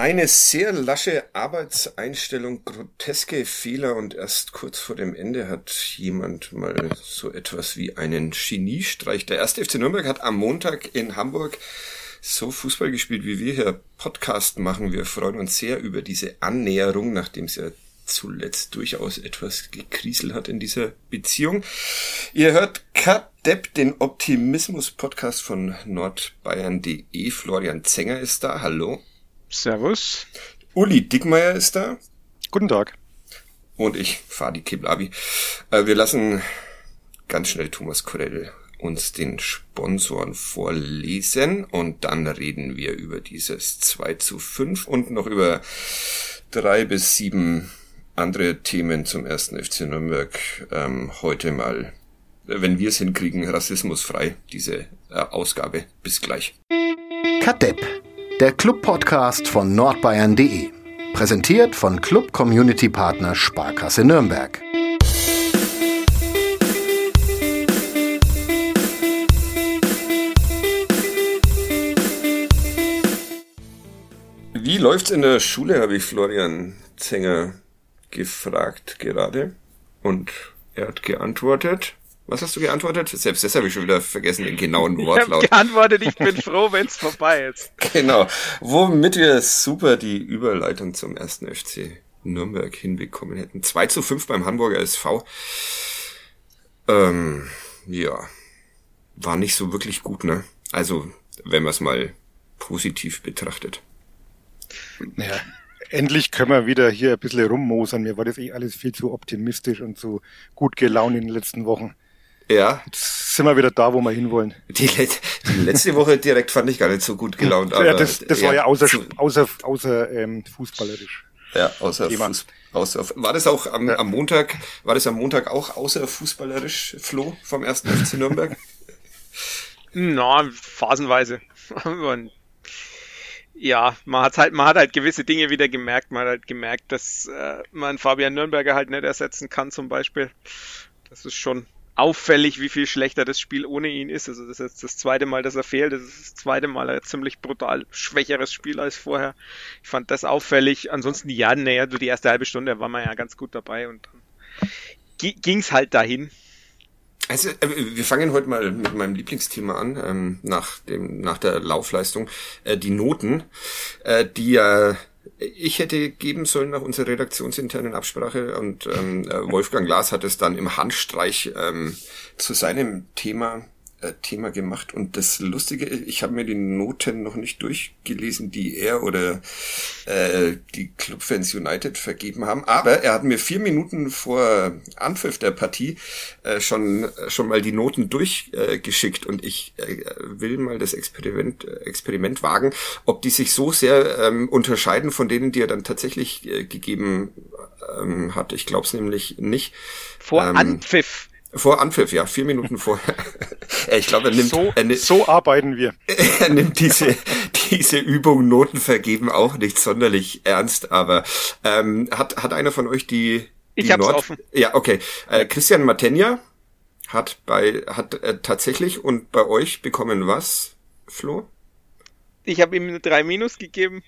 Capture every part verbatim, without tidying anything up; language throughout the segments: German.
Eine sehr lasche Arbeitseinstellung, groteske Fehler und erst kurz vor dem Ende hat jemand mal so etwas wie einen Geniestreich. Der erste F C Nürnberg hat am Montag in Hamburg so Fußball gespielt, wie wir hier Podcast machen. Wir freuen uns sehr über diese Annäherung, nachdem es ja zuletzt durchaus etwas gekriselt hat in dieser Beziehung. Ihr hört Kadepp, den Optimismus-Podcast von nordbayern punkt de. Florian Zenger ist da. Hallo. Servus. Uli Dickmeyer ist da. Guten Tag. Und ich, Fadi Kiblavi. Äh, wir lassen ganz schnell Thomas Korell uns den Sponsoren vorlesen und dann reden wir über dieses zwei zu fünf und noch über drei bis sieben andere Themen zum ersten F C Nürnberg. Ähm, heute mal, wenn wir es hinkriegen, rassismusfrei, diese äh, Ausgabe. Bis gleich. Kadepp, der Club-Podcast von nordbayern punkt de. Präsentiert von Club-Community-Partner Sparkasse Nürnberg. Wie läuft's in der Schule, habe ich Florian Zenger gefragt gerade. Und er hat geantwortet. Was hast du geantwortet? Selbst das habe ich schon wieder vergessen, den genauen Wortlaut. Ich habe geantwortet, ich bin froh, wenn es vorbei ist. Genau. Womit wir super die Überleitung zum ersten F C Nürnberg hinbekommen hätten. zwei zu fünf beim Hamburger S V. Ähm, ja. War nicht so wirklich gut, ne? Also, wenn man es mal positiv betrachtet. Naja, endlich können wir wieder hier ein bisschen rummosern. Mir war das eh alles viel zu optimistisch und zu gut gelaunt in den letzten Wochen. Ja. Jetzt sind wir wieder da, wo wir hinwollen. Die, Let- die letzte Woche direkt fand ich gar nicht so gut gelaunt. Aber ja, das, das war ja außer, zu, außer, außer ähm, fußballerisch. Ja, außer, Fuß, außer War das auch am, ja. am Montag, war das am Montag auch außer fußballerisch, Flo, vom ersten F C Nürnberg? Na, phasenweise. Ja, man hat halt, man hat halt gewisse Dinge wieder gemerkt. Man hat halt gemerkt, dass äh, man Fabian Nürnberger halt nicht ersetzen kann, zum Beispiel. Das ist schon auffällig, wie viel schlechter das Spiel ohne ihn ist. Also das ist jetzt das zweite Mal, dass er fehlt. Das ist das zweite Mal ein ziemlich brutal schwächeres Spiel als vorher. Ich fand das auffällig. Ansonsten, ja, naja, so die erste halbe Stunde war man ja ganz gut dabei und dann g- ging's halt dahin. Also, wir fangen heute mal mit meinem Lieblingsthema an, ähm, nach dem, nach der Laufleistung, äh, die Noten, äh, die ja, äh, ich hätte geben sollen nach unserer redaktionsinternen Absprache und ähm, Wolfgang Glas hat es dann im Handstreich ähm, zu seinem Thema äh, Thema gemacht. Und das Lustige ist, ich habe mir die Noten noch nicht durchgelesen, die er oder äh, die Clubfans United vergeben haben. Aber er hat mir vier Minuten vor Anpfiff der Partie äh, schon schon mal die Noten durchgeschickt. Äh, und ich äh, will mal das Experiment äh, Experiment wagen, ob die sich so sehr ähm, unterscheiden von denen, die er dann tatsächlich äh, gegeben ähm, hat. Ich glaube es nämlich nicht. Vor ähm, Anpfiff. Vor Anpfiff, ja, vier Minuten vorher. Ich glaube, er nimmt, so, er nimmt, so arbeiten wir. Er nimmt diese, diese Übung Noten vergeben auch nicht sonderlich ernst, aber ähm, hat, hat einer von euch die, die Ich hab's Nord- offen. Ja, okay. Äh, Christian Matenja hat bei, hat äh, tatsächlich und bei euch bekommen was, Flo? Ich habe ihm eine drei Minus gegeben.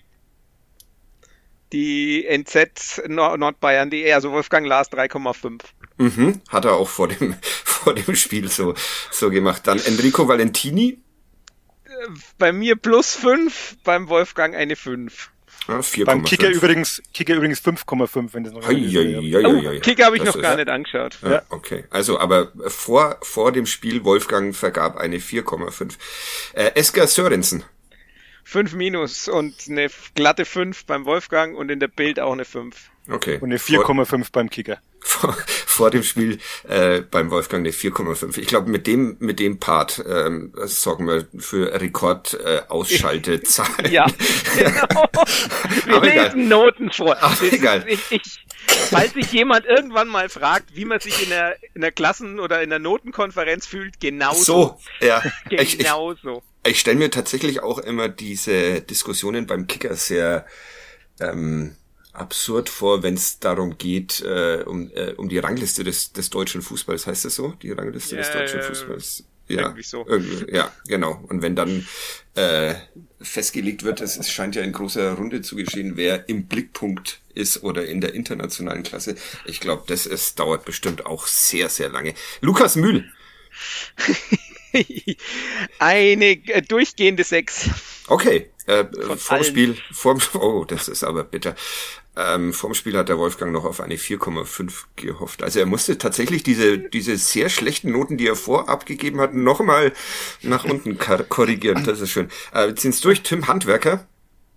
Die N Z Nord- nordbayern punkt de, also Wolfgang Lars drei Komma fünf. Mhm, hat er auch vor dem, vor dem Spiel so, so gemacht. Dann Enrico Valentini. Bei mir plus fünf, beim Wolfgang eine fünf. Ja, vier Beim Komma Kicker fünf. übrigens, Kicker übrigens fünf Komma fünf, wenn das noch Hei, hei, hei, Oh, hei, hei. Kicker habe ich Das noch ist- gar nicht angeschaut. Ja, okay. Also, aber vor, vor dem Spiel Wolfgang vergab eine vier Komma fünf. Äh, Esker Sörensen. fünf Minus und eine glatte fünf beim Wolfgang und in der Bild auch eine fünf. Okay. Und eine vier Komma fünf beim Kicker. Vor, vor dem Spiel äh, beim Wolfgang eine vier Komma fünf. Ich glaube, mit dem mit dem Part ähm, sorgen wir für Rekord äh, Ausschaltezahlen. Ja, genau. Wir Aber egal. lesen Noten vor. Aber Das ist- egal. Ich, ich, falls sich jemand irgendwann mal fragt, wie man sich in der, in der Klassen- oder in der Notenkonferenz fühlt, genauso. So, ja. Ich, ich, Genauso. ich stelle mir tatsächlich auch immer diese Diskussionen beim Kicker sehr ähm, absurd vor, wenn es darum geht, äh, um, äh, um die Rangliste des, des deutschen Fußballs. Heißt das so? Die Rangliste des Ja, deutschen ja. Fußballs? Ja, irgendwie so. Irgendwie, ja, genau. Und wenn dann äh, festgelegt wird, es, es scheint ja in großer Runde zu geschehen, wer im Blickpunkt ist oder in der internationalen Klasse. Ich glaube, das ist, dauert bestimmt auch sehr, sehr lange. Lukas Mühl. Eine äh, durchgehende sechs. Okay, äh, vorm allen. Spiel, vorm, oh, das ist aber bitter. Ähm, vorm Spiel hat der Wolfgang noch auf eine vier Komma fünf gehofft. Also er musste tatsächlich diese diese sehr schlechten Noten, die er vorab gegeben hat, nochmal nach unten kar- korrigieren. Das ist schön. Äh, wir ziehen's durch. Tim Handwerker.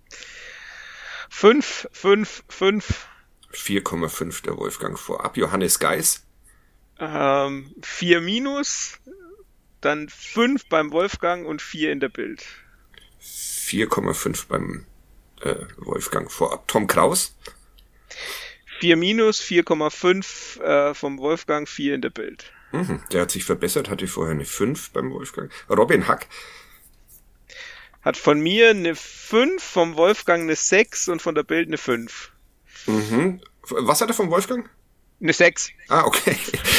Fünf, fünf, fünf. vier Komma fünf der Wolfgang vorab. Johannes Geis. Ähm, vier minus. Dann fünf beim Wolfgang und vier in der Bild. vier Komma fünf beim äh, Wolfgang vorab. Tom Kraus. vier minus, vier Komma fünf äh, vom Wolfgang, vier in der Bild. Mhm, der hat sich verbessert, hatte vorher eine fünf beim Wolfgang. Robin Hack. Hat von mir eine fünf, vom Wolfgang eine sechs und von der Bild eine fünf. Mhm. Was hat er vom Wolfgang? Eine sechs. Ah, okay.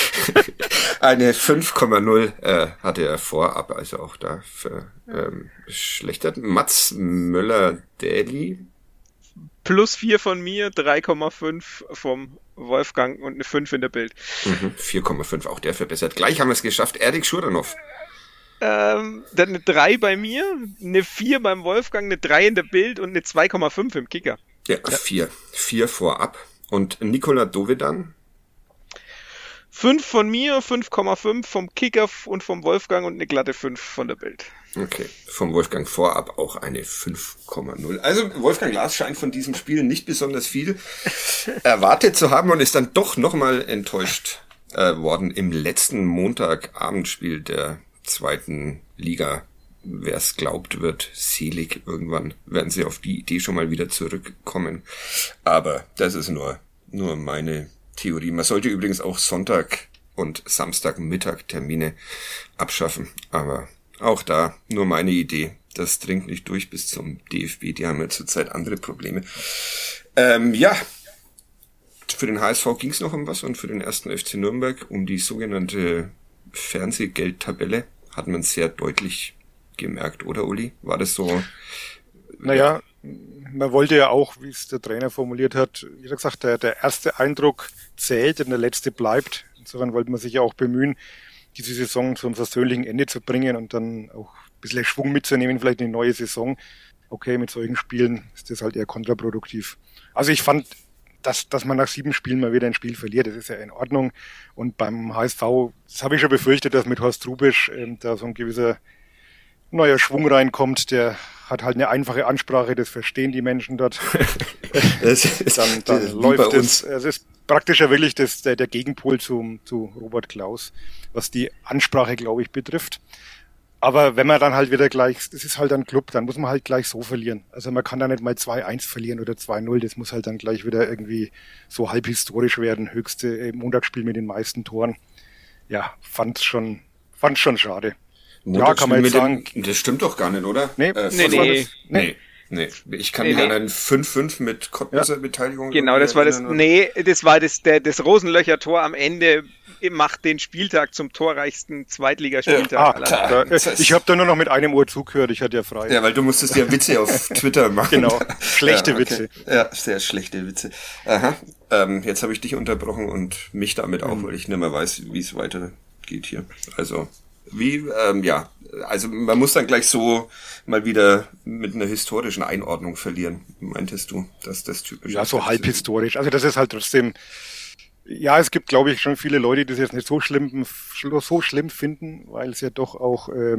Eine fünf Komma null äh, hatte er vorab, also auch da verschlechtert. Ähm, Mats Möller-Daly. Plus vier von mir, drei Komma fünf vom Wolfgang und eine fünf in der Bild. Mhm, vier Komma fünf, auch der verbessert. Gleich haben wir es geschafft. Erik Schuranov. Ähm, dann eine drei bei mir, eine vier beim Wolfgang, eine drei in der Bild und eine zwei Komma fünf im Kicker. Ja, vier. vier vorab. Und Nikola Dovedan. fünf von mir, fünf Komma fünf vom Kicker und vom Wolfgang und eine glatte fünf von der Bild. Okay, vom Wolfgang vorab auch eine fünf Komma null. Also Wolfgang Glas scheint von diesem Spiel nicht besonders viel erwartet zu haben und ist dann doch nochmal enttäuscht äh, worden im letzten Montagabendspiel der zweiten Liga. Wer es glaubt, wird selig. Irgendwann werden sie auf die Idee schon mal wieder zurückkommen. Aber das ist nur, nur meine Theorie. Man sollte übrigens auch Sonntag und Samstagmittag Termine abschaffen. Aber auch da nur meine Idee. Das dringt nicht durch bis zum D F B. Die haben ja zurzeit andere Probleme. Ähm, ja, für den H S V ging es noch um was und für den ersten F C Nürnberg um die sogenannte Fernsehgeldtabelle. Hat man sehr deutlich gemerkt, oder Uli? War das so? Naja, man wollte ja auch, wie es der Trainer formuliert hat, wie er gesagt, der, der erste Eindruck zählt und der letzte bleibt. Insofern wollte man sich ja auch bemühen, diese Saison zu einem versöhnlichen Ende zu bringen und dann auch ein bisschen Schwung mitzunehmen, vielleicht eine neue Saison. Okay, mit solchen Spielen ist das halt eher kontraproduktiv. Also ich fand, dass, dass man nach sieben Spielen mal wieder ein Spiel verliert, das ist ja in Ordnung. Und beim H S V, das habe ich schon befürchtet, dass mit Horst Rubisch ähm, da so ein gewisser neuer Schwung reinkommt, der hat halt eine einfache Ansprache, das verstehen die Menschen dort. das ist, dann dann das läuft es. Es ist praktisch ja wirklich das, der, der Gegenpol zum, zu Robert Klaus, was die Ansprache, glaube ich, betrifft. Aber wenn man dann halt wieder gleich, das ist halt ein Club, dann muss man halt gleich so verlieren. Also man kann da nicht mal zwei eins verlieren oder zwei null, das muss halt dann gleich wieder irgendwie so halb historisch werden, höchste Montagsspiel mit den meisten Toren. Ja, fand's schon, fand's schon schade. Ja, kann man jetzt sagen. Den, das stimmt doch gar nicht, oder? Nee, äh, nee, nee. nee. Nee, ich kann Nee, mich nee. an einen fünf fünf mit Cottbusser ja. Beteiligung Genau, das war das, erinnern. nee, das war das, der, das Rosenlöcher-Tor am Ende macht den Spieltag zum torreichsten Zweitligaspieltag Ah, aller klar. Zeiten. da, ich habe da nur noch mit einem Ohr zugehört, ich hatte ja frei. Ja, weil du musstest ja Witze auf Twitter machen. Genau, schlechte ja, okay. Witze. Ja, sehr schlechte Witze. Aha, ähm, jetzt habe ich dich unterbrochen und mich damit auch, Mhm. weil ich nicht mehr weiß, wie es weitergeht hier. Also, wie, ähm, ja, also man muss dann gleich so mal wieder mit einer historischen Einordnung verlieren, meintest du, dass das typisch Ja, ist? so halb historisch. Also das ist halt trotzdem, ja, es gibt, glaube ich, schon viele Leute, die das jetzt nicht so schlimm, so schlimm finden, weil es ja doch auch, äh,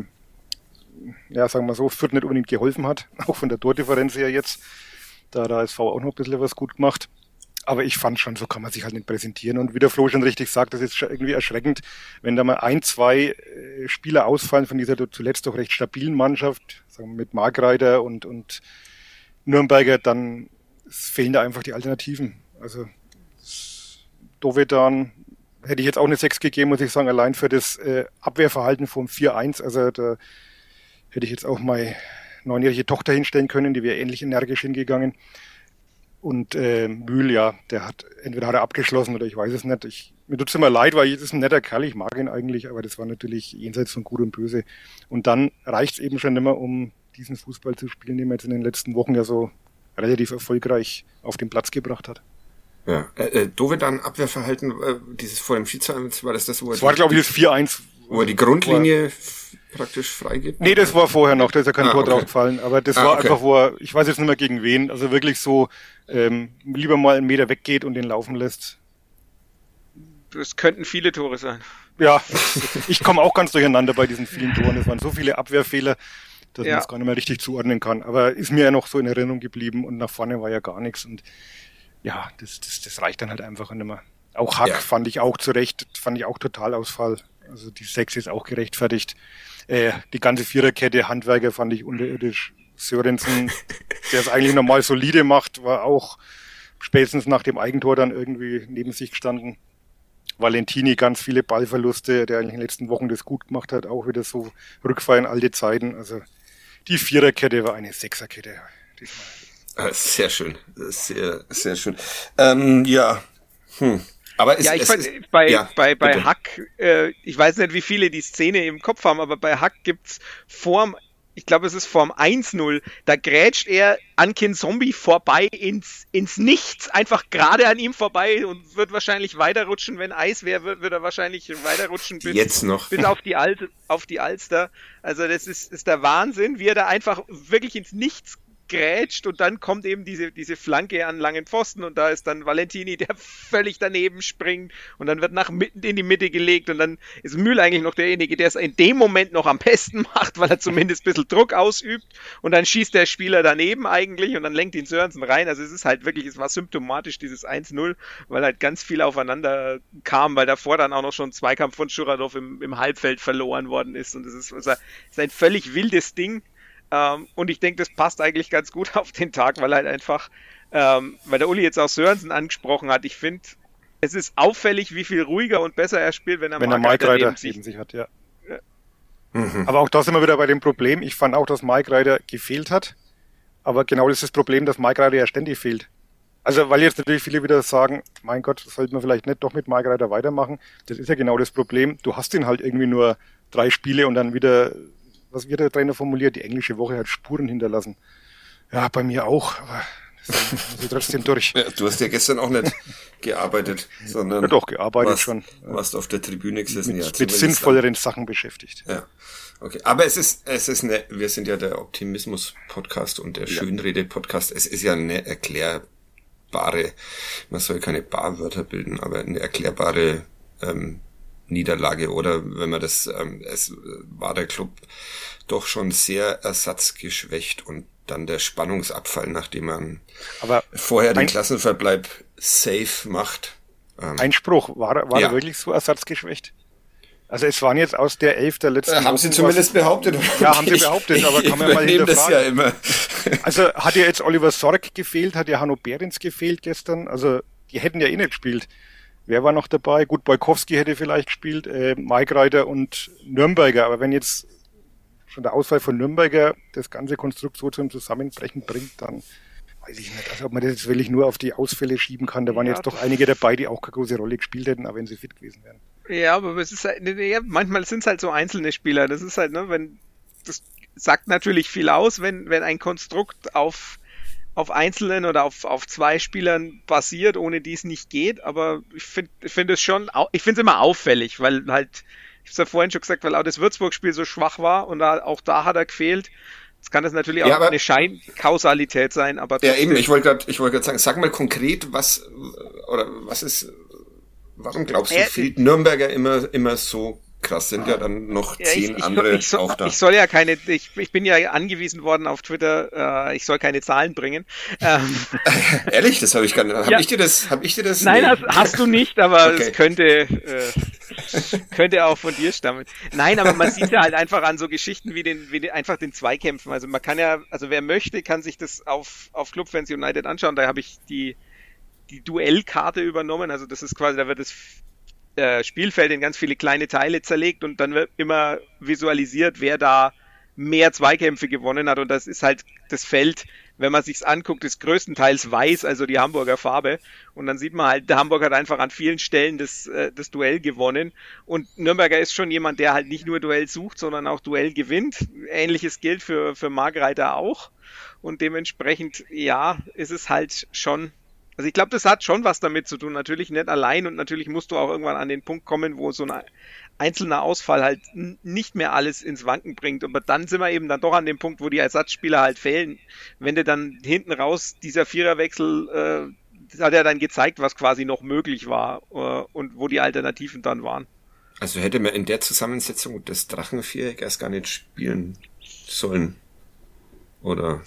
ja, sagen wir so, Fürth nicht unbedingt geholfen hat, auch von der Tordifferenz her jetzt. Da hat der H S V auch noch ein bisschen was gut gemacht. Aber ich fand schon, so kann man sich halt nicht präsentieren. Und wie der Flo schon richtig sagt, das ist schon irgendwie erschreckend, wenn da mal ein, zwei äh, Spieler ausfallen von dieser zuletzt doch recht stabilen Mannschaft, sagen wir mit Markreiter und, und Nürnberger, dann fehlen da einfach die Alternativen. Also Dovedan hätte ich jetzt auch eine sechs gegeben, muss ich sagen, allein für das äh, Abwehrverhalten vom vier eins. Also da hätte ich jetzt auch meine neunjährige Tochter hinstellen können, die wäre ähnlich energisch hingegangen. Und äh, Mühl, ja, der hat, entweder hat er abgeschlossen oder ich weiß es nicht. Ich mir tut's immer leid, weil das ist ein netter Kerl, ich mag ihn eigentlich, aber das war natürlich jenseits von Gut und Böse. Und dann reicht's eben schon nicht mehr, um diesen Fußball zu spielen, den man jetzt in den letzten Wochen ja so relativ erfolgreich auf den Platz gebracht hat. Ja, äh, Dovedan Abwehrverhalten, äh, dieses vor dem Schiedsrichter, war das das, wo er das war, glaube ich, das vier eins. Wo er die Grundlinie praktisch freigibt? Nee, das war vorher noch, da ist ja kein ah, Tor okay. drauf gefallen, aber das ah, war okay. einfach, wo er, ich weiß jetzt nicht mehr gegen wen, also wirklich so, ähm, lieber mal einen Meter weggeht und den laufen lässt. Das könnten viele Tore sein. Ja, ich komme auch ganz durcheinander bei diesen vielen Toren, es waren so viele Abwehrfehler, dass ja. man es gar nicht mehr richtig zuordnen kann, aber ist mir ja noch so in Erinnerung geblieben und nach vorne war ja gar nichts und ja, das, das, das reicht dann halt einfach nicht mehr. Auch Hack ja. fand ich auch zu Recht, fand ich auch Totalausfall. Also die sechs ist auch gerechtfertigt. Äh, die ganze Viererkette, Handwerker fand ich unterirdisch. Sörensen, der es eigentlich normal solide macht, war auch spätestens nach dem Eigentor dann irgendwie neben sich gestanden. Valentini ganz viele Ballverluste, der eigentlich in den letzten Wochen das gut gemacht hat, auch wieder so Rückfall in alte Zeiten. Also die Viererkette war eine Sechserkette diesmal. Sehr schön, sehr, sehr schön. Ähm, ja, hm. Aber es, ja, ich es, fand, es, bei, ja, bei, bei bitte. Hack, äh, ich weiß nicht, wie viele die Szene im Kopf haben, aber bei Hack gibt's vorm, ich glaube, es ist vorm eins null, da grätscht er an Kinzombie vorbei ins, ins Nichts, einfach gerade an ihm vorbei und wird wahrscheinlich weiterrutschen, wenn Eis wäre, wird, wird er wahrscheinlich weiterrutschen bis, Jetzt noch. bis auf die Al- auf die Alster. Also das ist, ist der Wahnsinn, wie er da einfach wirklich ins Nichts grätscht und dann kommt eben diese, diese Flanke an langen Pfosten und da ist dann Valentini, der völlig daneben springt und dann wird nach mitten in die Mitte gelegt und dann ist Mühl eigentlich noch derjenige, der es in dem Moment noch am besten macht, weil er zumindest ein bisschen Druck ausübt und dann schießt der Spieler daneben eigentlich und dann lenkt ihn Sörensen rein. Also es ist halt wirklich, es war symptomatisch dieses eins null, weil halt ganz viel aufeinander kam, weil davor dann auch noch schon ein Zweikampf von Schuradov im, im Halbfeld verloren worden ist und es ist, es ist ein völlig wildes Ding. Um, und ich denke, das passt eigentlich ganz gut auf den Tag, weil halt einfach, ähm, weil der Uli jetzt auch Sörensen angesprochen hat, ich finde, es ist auffällig, wie viel ruhiger und besser er spielt, wenn er wenn Markreiter neben sich, neben sich hat. Ja. ja. Mhm. Aber auch da sind wir wieder bei dem Problem. Ich fand auch, dass Markreiter gefehlt hat, aber genau das ist das Problem, dass Markreiter ja ständig fehlt. Also weil jetzt natürlich viele wieder sagen, mein Gott, sollte man vielleicht nicht doch mit Markreiter weitermachen. Das ist ja genau das Problem. Du hast ihn halt irgendwie nur drei Spiele und dann wieder... Was wird der Trainer formuliert? Die englische Woche hat Spuren hinterlassen. Ja, bei mir auch, aber das muss ich trotzdem durch. Ja, du hast ja gestern auch nicht gearbeitet, sondern... Ja doch, gearbeitet warst, schon. Warst auf der Tribüne gesessen. Mit, ja, mit sinnvolleren Sachen beschäftigt. Ja, okay. Aber es ist, es ist eine, wir sind ja der Optimismus-Podcast und der ja. Schönrede-Podcast. Es ist ja eine erklärbare, man soll keine Barwörter bilden, aber eine erklärbare ähm, Niederlage, oder wenn man das, ähm, es war der Club doch schon sehr ersatzgeschwächt und dann der Spannungsabfall, nachdem man aber vorher den Klassenverbleib safe macht. Ähm, Einspruch, war, war ja. er wirklich so ersatzgeschwächt? Also es waren jetzt aus der Elf der letzten... Äh, haben Sie zumindest was, behauptet. Oder? Ja, haben Sie behauptet, aber kann man mal hinterfragen. Das ja immer. Also hat ja jetzt Oliver Sorg gefehlt, hat ja Hanno Behrens gefehlt gestern, also die hätten ja eh nicht gespielt. Wer war noch dabei? Gut, Boykowski hätte vielleicht gespielt, äh, Markreiter und Nürnberger. Aber wenn jetzt schon der Ausfall von Nürnberger das ganze Konstrukt so zum Zusammenbrechen bringt, dann weiß ich nicht, also ob man das jetzt wirklich nur auf die Ausfälle schieben kann. Da waren ja, jetzt doch einige dabei, die auch keine große Rolle gespielt hätten, aber wenn sie fit gewesen wären. Ja, aber es ist halt, ja, manchmal sind es halt so einzelne Spieler. Das ist halt, ne, wenn, das sagt natürlich viel aus, wenn, wenn ein Konstrukt auf auf Einzelnen oder auf, auf zwei Spielern basiert, ohne die es nicht geht, aber ich finde ich finde es schon, ich finde es immer auffällig, weil halt, ich habe es ja vorhin schon gesagt, weil auch das Würzburg-Spiel so schwach war und da, auch da hat er gefehlt. Jetzt kann das natürlich auch ja, aber, eine Scheinkausalität sein, aber ja eben, ich wollte gerade, ich wollte gerade sagen, sag mal konkret, was oder was ist, warum glaubst du, äh, fehlt Nürnberger immer immer so krass, sind ja dann noch ja, zehn ich, andere ich soll, auch da. Ich soll ja keine, ich, ich bin ja angewiesen worden auf Twitter, äh, ich soll keine Zahlen bringen. Ähm, Ehrlich, das habe ich gar nicht. Habe ja. ich dir das? Habe ich dir das? Nein, nee. hast, hast du nicht, aber okay. Es könnte äh, könnte auch von dir stammen. Nein, aber man sieht ja halt einfach an so Geschichten wie den, wie den, einfach den Zweikämpfen. Also man kann ja, also wer möchte, kann sich das auf auf Clubfans United anschauen. Da habe ich die die Duellkarte übernommen. Also das ist quasi, da wird das Spielfeld in ganz viele kleine Teile zerlegt und dann wird immer visualisiert, wer da mehr Zweikämpfe gewonnen hat und das ist halt das Feld wenn man sich's anguckt, ist größtenteils weiß, also die Hamburger Farbe. Und dann sieht man halt, der Hamburg hat einfach an vielen Stellen das, äh, das Duell gewonnen. Und Nürnberger ist schon jemand, der halt nicht nur Duell sucht, sondern auch Duell gewinnt. Ähnliches gilt für, für Margreiter auch. Und dementsprechend, ja, ist es halt schon, also ich glaube, das hat schon was damit zu tun. Natürlich nicht allein und natürlich musst du auch irgendwann an den Punkt kommen, wo so ein einzelner Ausfall halt n- nicht mehr alles ins Wanken bringt. Aber dann sind wir eben dann doch an dem Punkt, wo die Ersatzspieler halt fehlen. Wenn du dann hinten raus, dieser Viererwechsel, äh, das hat ja dann gezeigt, was quasi noch möglich war äh, und wo die Alternativen dann waren. Also hätte man in der Zusammensetzung das Drachenviereck erst gar nicht spielen sollen. Oder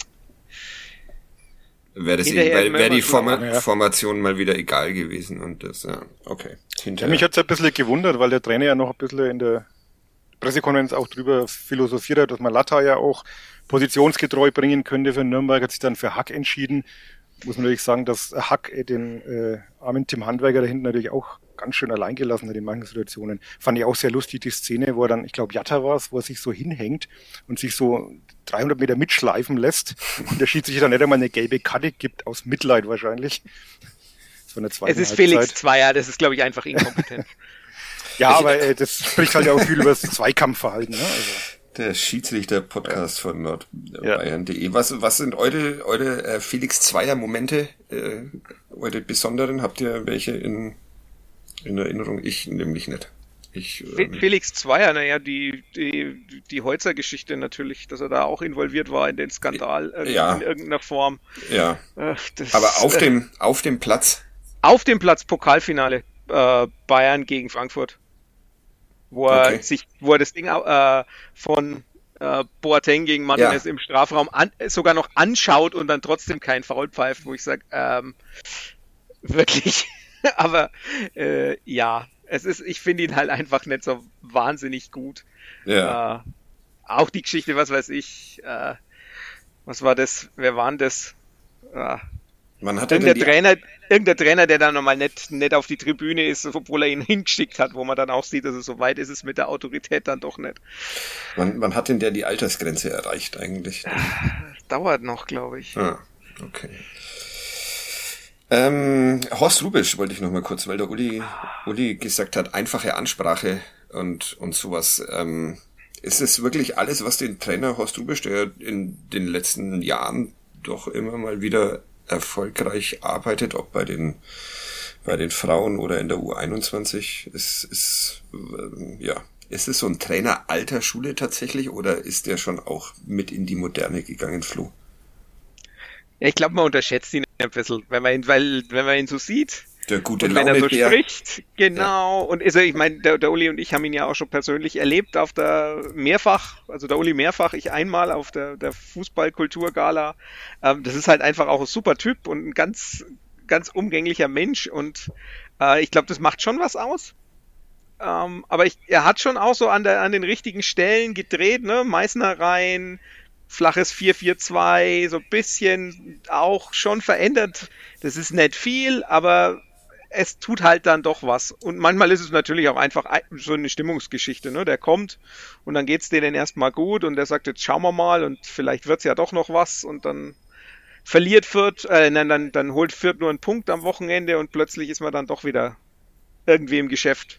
wäre das Hinterher wäre immer wär die so, Forma- ja. Formation mal wieder egal gewesen und das, ja, okay. Ja, Hinterher. mich hat's ein bisschen gewundert, weil der Trainer ja noch ein bisschen in der Pressekonferenz auch drüber philosophiert hat, dass man Latta ja auch positionsgetreu bringen könnte für Nürnberg, hat sich dann für Hack entschieden. Muss man natürlich sagen, dass Hack den äh, armen Tim Handwerker da hinten natürlich auch ganz schön allein gelassen hat in manchen Situationen. Fand ich auch sehr lustig, die Szene, wo er dann, ich glaube, Jatta war es, wo er sich so hinhängt und sich so dreihundert Meter mitschleifen lässt und der Schiedsrichter dann nicht einmal eine gelbe Karte gibt, aus Mitleid wahrscheinlich. Das war eine zweite Es ist Halbzeit. Felix Zweier, das ist, glaube ich, einfach inkompetent. Ja, aber äh, das spricht halt auch viel über das Zweikampfverhalten. Ne? Also. Der Schiedsrichter-Podcast von Ja. nordbayern punkt de. Was, was sind eure, eure äh, Felix-Zweier-Momente, äh, eure besonderen? Habt ihr welche in, in Erinnerung? Ich nämlich nicht. Ich, Fe- ähm, Felix Zweier, naja, die, die, die Holzer-Geschichte natürlich, dass er da auch involviert war in den Skandal äh, Ja. in irgendeiner Form. ja. Äh, das, Aber auf äh, dem, auf dem Platz, auf dem Platz Pokalfinale äh, Bayern gegen Frankfurt, wo er Okay. sich, wo er das Ding äh, von äh, Boateng gegen Martinez Ja. im Strafraum an, sogar noch anschaut und dann trotzdem kein Foul pfeift, wo ich sage, ähm, wirklich, aber äh, ja, es ist, ich finde ihn halt einfach nicht so wahnsinnig gut. ja. Äh, auch die Geschichte, was weiß ich, äh, was war das, wer war denn das? Äh, Man hat ja Irgendein denn die, Trainer, irgendein Trainer, der dann nochmal nicht, nicht auf die Tribüne ist, obwohl er ihn hingeschickt hat, wo man dann auch sieht, dass es so weit ist, es mit der Autorität dann doch nicht. man, man hat denn der die Altersgrenze erreicht eigentlich? Das dauert noch, glaube ich. Ah, okay. Ähm, Horst Rubisch wollte ich noch mal kurz, weil der Uli, Uli gesagt hat, einfache Ansprache und, und sowas. Ähm, ist es wirklich alles, was den Trainer Horst Rubisch, der in den letzten Jahren doch immer mal wieder erfolgreich arbeitet, ob bei den, bei den Frauen oder in der U einundzwanzig, ist, ist, ähm, ja, ist es so ein Trainer alter Schule tatsächlich oder ist der schon auch mit in die Moderne gegangen, Flo? Ja, ich glaube, man unterschätzt ihn ein bisschen, wenn man ihn, weil, wenn man ihn so sieht. Der gute Und wenn er so Laune-Bär. spricht, genau. Und ist er, ich meine, der, der Uli und ich haben ihn ja auch schon persönlich erlebt auf der mehrfach, also der Uli mehrfach, ich einmal auf der, der Fußballkulturgala. Ähm, das ist halt einfach auch ein super Typ und ein ganz, ganz umgänglicher Mensch und äh, ich glaube, das macht schon was aus. Ähm, aber ich, er hat schon auch so an der, an den richtigen Stellen gedreht, ne? Meißner rein, flaches vier vier zwei, so ein bisschen auch schon verändert. Das ist nicht viel, aber es tut halt dann doch was. Und manchmal ist es natürlich auch einfach so eine Stimmungsgeschichte, ne? Der kommt und dann geht's denen erstmal gut und der sagt, jetzt schauen wir mal und vielleicht wird's ja doch noch was und dann verliert Fürth, äh, nein, dann, dann holt Fürth nur einen Punkt am Wochenende und plötzlich ist man dann doch wieder irgendwie im Geschäft.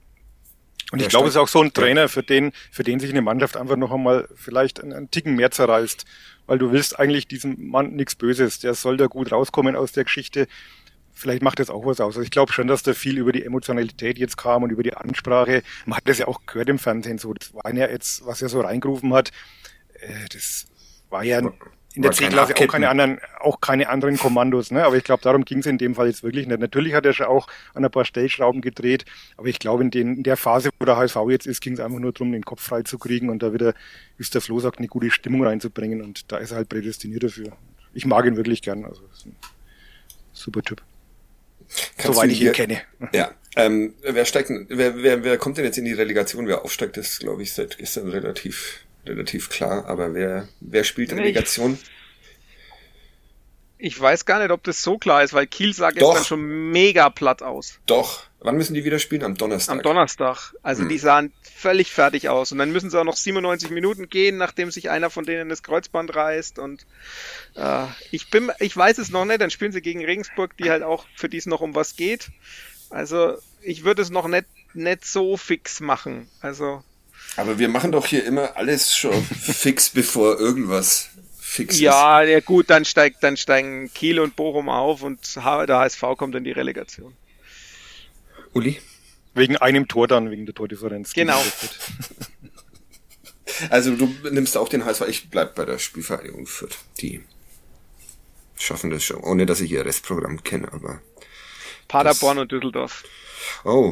Und ich Der glaube, es ist stand- auch so ein Trainer, für den, für den sich eine Mannschaft einfach noch einmal vielleicht einen, einen Ticken mehr zerreißt. Weil du willst eigentlich diesem Mann nichts Böses. Der soll da gut rauskommen aus der Geschichte. Vielleicht macht das auch was aus. Also ich glaube schon, dass da viel über die Emotionalität jetzt kam und über die Ansprache. Man hat das ja auch gehört im Fernsehen so. Das war ja jetzt, was er so reingerufen hat, äh, das war ja in der War kein C-Klasse auch Abkippen. keine anderen, auch keine anderen Kommandos, ne? Aber ich glaube, darum ging es in dem Fall jetzt wirklich nicht. Natürlich hat er schon auch an ein paar Stellschrauben gedreht, aber ich glaube, in, den, in der Phase, wo der H S V jetzt ist, ging es einfach nur darum, den Kopf frei zu kriegen und da wieder, wie es der Flo sagt, eine gute Stimmung reinzubringen und da ist er halt prädestiniert dafür. Ich mag ihn wirklich gern, also ist ein super Typ. Kannst Soweit du ich ihn hier- kenne. Ja. Ähm, wer steigt denn, wer, wer, wer kommt denn jetzt in die Relegation? Wer aufsteigt, ist, glaube ich, seit gestern relativ, relativ klar. Aber wer, wer spielt Nee, ich- Relegation? Ich weiß gar nicht, ob das so klar ist, weil Kiel sah Doch. gestern schon mega platt aus. Doch. Wann müssen die wieder spielen? Am Donnerstag. Am Donnerstag. Also Hm. die sahen völlig fertig aus. Und dann müssen sie auch noch siebenundneunzig Minuten gehen, nachdem sich einer von denen das Kreuzband reißt. Und äh, ich bin, ich weiß es noch nicht. Dann spielen sie gegen Regensburg, die halt auch für die es noch um was geht. Also ich würde es noch nicht, nicht so fix machen. Also Aber wir machen doch hier immer alles schon fix, bevor irgendwas fix ja, ja gut, dann steigt, dann steigen Kiel und Bochum auf und H- der H S V kommt in die Relegation. ist. Uli? Wegen einem Tor dann, wegen der Tordifferenz. Genau. Also du nimmst auch den H S V, ich bleib bei der Spielvereinigung Fürth. Die schaffen das schon, ohne dass ich ihr Restprogramm kenne, aber... Paderborn und Düsseldorf. Oh.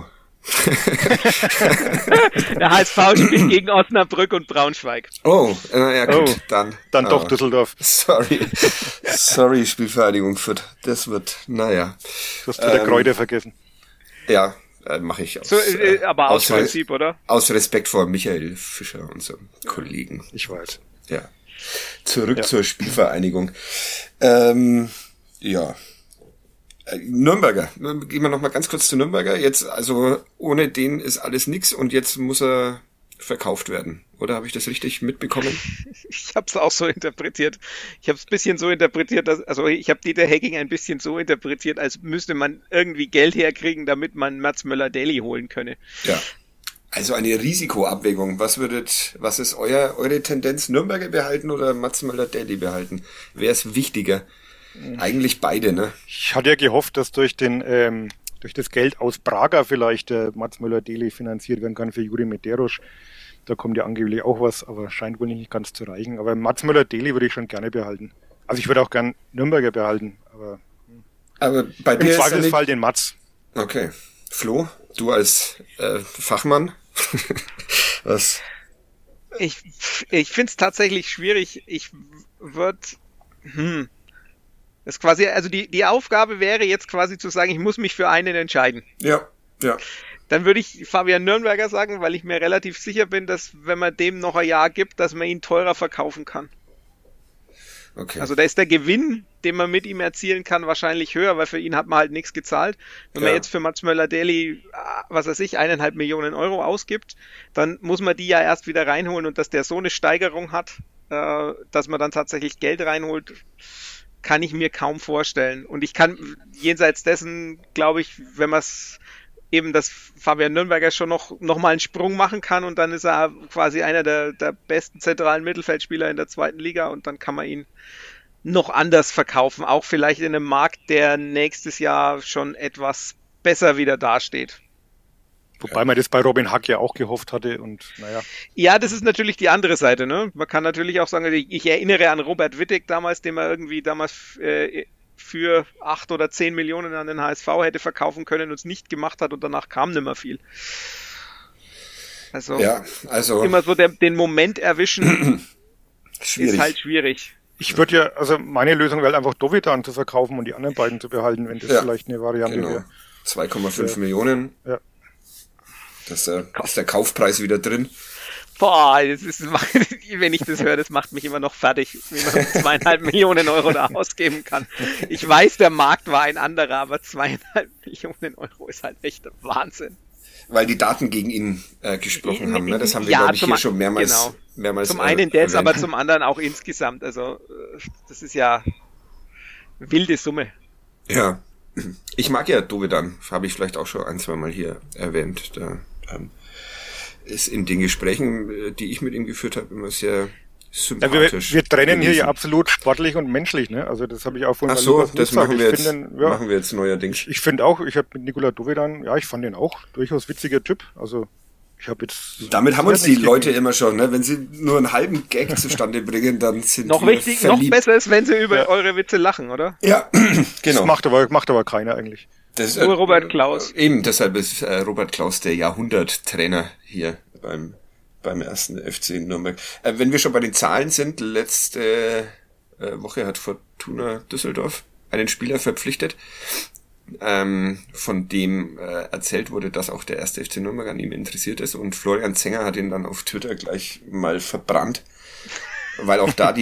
Der H S V spielt gegen Osnabrück und Braunschweig. Oh, äh, ja gut, Oh, dann... Dann doch ah, Düsseldorf. Sorry. Sorry, Spielvereinigung Fürth. Das wird, naja. Du hast wieder Ähm, Kräuter vergessen. Ja, äh, mache ich aus, So, äh, aber aus Re- Prinzip, oder? aus Respekt vor Michael Fischer und so Kollegen. Ich weiß. Ja. Zurück Ja. zur Spielvereinigung. Ähm, ja. Äh, Nürnberger. Gehen wir noch mal ganz kurz zu Nürnberger. Jetzt, also ohne den ist alles nix und jetzt muss er verkauft werden. Oder habe ich das richtig mitbekommen? Ich habe es auch so interpretiert. Ich habe es ein bisschen so interpretiert, dass, also ich habe Dieter Hecking ein bisschen so interpretiert, als müsste man irgendwie Geld herkriegen, damit man Mats Möller-Daly holen könne. Ja. Also eine Risikoabwägung. Was würdet, was ist euer, eure Tendenz? Nürnberger behalten oder Mats Möller-Daly behalten? Wer ist wichtiger? Eigentlich beide, ne? Ich hatte ja gehofft, dass durch den ähm, durch das Geld aus Braga vielleicht der Mats Möller-Daly finanziert werden kann für Juri Medeiros. Da kommt ja angeblich auch was, aber scheint wohl nicht ganz zu reichen. Aber Mats Möller-Daly würde ich schon gerne behalten. Also ich würde auch gern Nürnberger behalten, aber Aber bei im dir ist ja Zweifelsfall nicht... den Mats. Okay. Flo, du als äh, Fachmann, was? Ich, ich finde es tatsächlich schwierig. Ich würde, hm, das ist quasi, also die, die Aufgabe wäre jetzt quasi zu sagen, ich muss mich für einen entscheiden. Ja, ja. Dann würde ich Fabian Nürnberger sagen, weil ich mir relativ sicher bin, dass wenn man dem noch ein Jahr gibt, dass man ihn teurer verkaufen kann. Okay. Also da ist der Gewinn, den man mit ihm erzielen kann, wahrscheinlich höher, weil für ihn hat man halt nichts gezahlt. Wenn Ja. man jetzt für Mats Möller-Daly, was weiß ich, eineinhalb Millionen Euro ausgibt, dann muss man die ja erst wieder reinholen und dass der so eine Steigerung hat, äh, dass man dann tatsächlich Geld reinholt, kann ich mir kaum vorstellen. Und ich kann jenseits dessen, glaube ich, wenn man es eben, dass Fabian Nürnberger schon noch, noch mal einen Sprung machen kann und dann ist er quasi einer der, der besten zentralen Mittelfeldspieler in der zweiten Liga und dann kann man ihn noch anders verkaufen, auch vielleicht in einem Markt, der nächstes Jahr schon etwas besser wieder dasteht. Wobei man das bei Robin Hack ja auch gehofft hatte und naja. Ja, das ist natürlich die andere Seite, ne? Man kann natürlich auch sagen, ich, ich erinnere an Robert Wittig damals, den man irgendwie damals äh, für acht oder zehn Millionen an den H S V hätte verkaufen können und es nicht gemacht hat und danach kam nicht mehr viel. Also, ja, also immer so der, den Moment erwischen schwierig. ist halt schwierig. Ich würde ja, also meine Lösung wäre einfach Dovedan zu verkaufen und die anderen beiden zu behalten, wenn das Ja, vielleicht eine Variante genau. wäre. zwei Komma fünf Ja. Millionen. Ja. Das ist, der, ist der Kaufpreis wieder drin. Boah, das ist, wenn ich das höre, das macht mich immer noch fertig, wie man zweieinhalb Millionen Euro da ausgeben kann. Ich weiß, der Markt war ein anderer, aber zweieinhalb Millionen Euro ist halt echt Wahnsinn. Weil die Daten gegen ihn äh, gesprochen haben. Ne? Das haben wir, Ja, glaube ich, zum hier ein- schon mehrmals, genau. mehrmals Zum äh, einen das, aber erwähnt. zum anderen auch insgesamt. Also, äh, das ist ja wilde Summe. Ja. Ich mag ja Dovedan, habe ich vielleicht auch schon ein, zwei Mal hier erwähnt. Da ähm, ist in den Gesprächen, äh, die ich mit ihm geführt habe, immer sehr Ja, wir, sympathisch. wir trennen hier gewesen. ja absolut sportlich und menschlich, ne? Also das habe ich auch vorhin Ach mal so, Lukas das gesagt. machen wir, Ich jetzt, finde, ja, machen wir jetzt neuerdings. Ich finde auch, ich habe mit Nikola Dovedan, ja, ich fand den auch durchaus witziger Typ. Also ich habe jetzt... Damit haben uns die nichts Leute gegen- immer schon, ne? Wenn sie nur einen halben Gag zustande bringen, dann sind Noch wir wichtig, noch verliebt. besser ist, wenn sie über Ja. eure Witze lachen, oder? Ja, genau. Das macht aber, macht aber keiner eigentlich. Das, Nur Robert Klaus. Äh, eben, deshalb ist äh, Robert Klaus der Jahrhunderttrainer hier beim beim ersten F C Nürnberg. Äh, wenn wir schon bei den Zahlen sind, letzte äh, Woche hat Fortuna Düsseldorf einen Spieler verpflichtet, ähm, von dem äh, erzählt wurde, dass auch der erste F C Nürnberg an ihm interessiert ist und Florian Zenger hat ihn dann auf Twitter gleich mal verbrannt, weil auch da die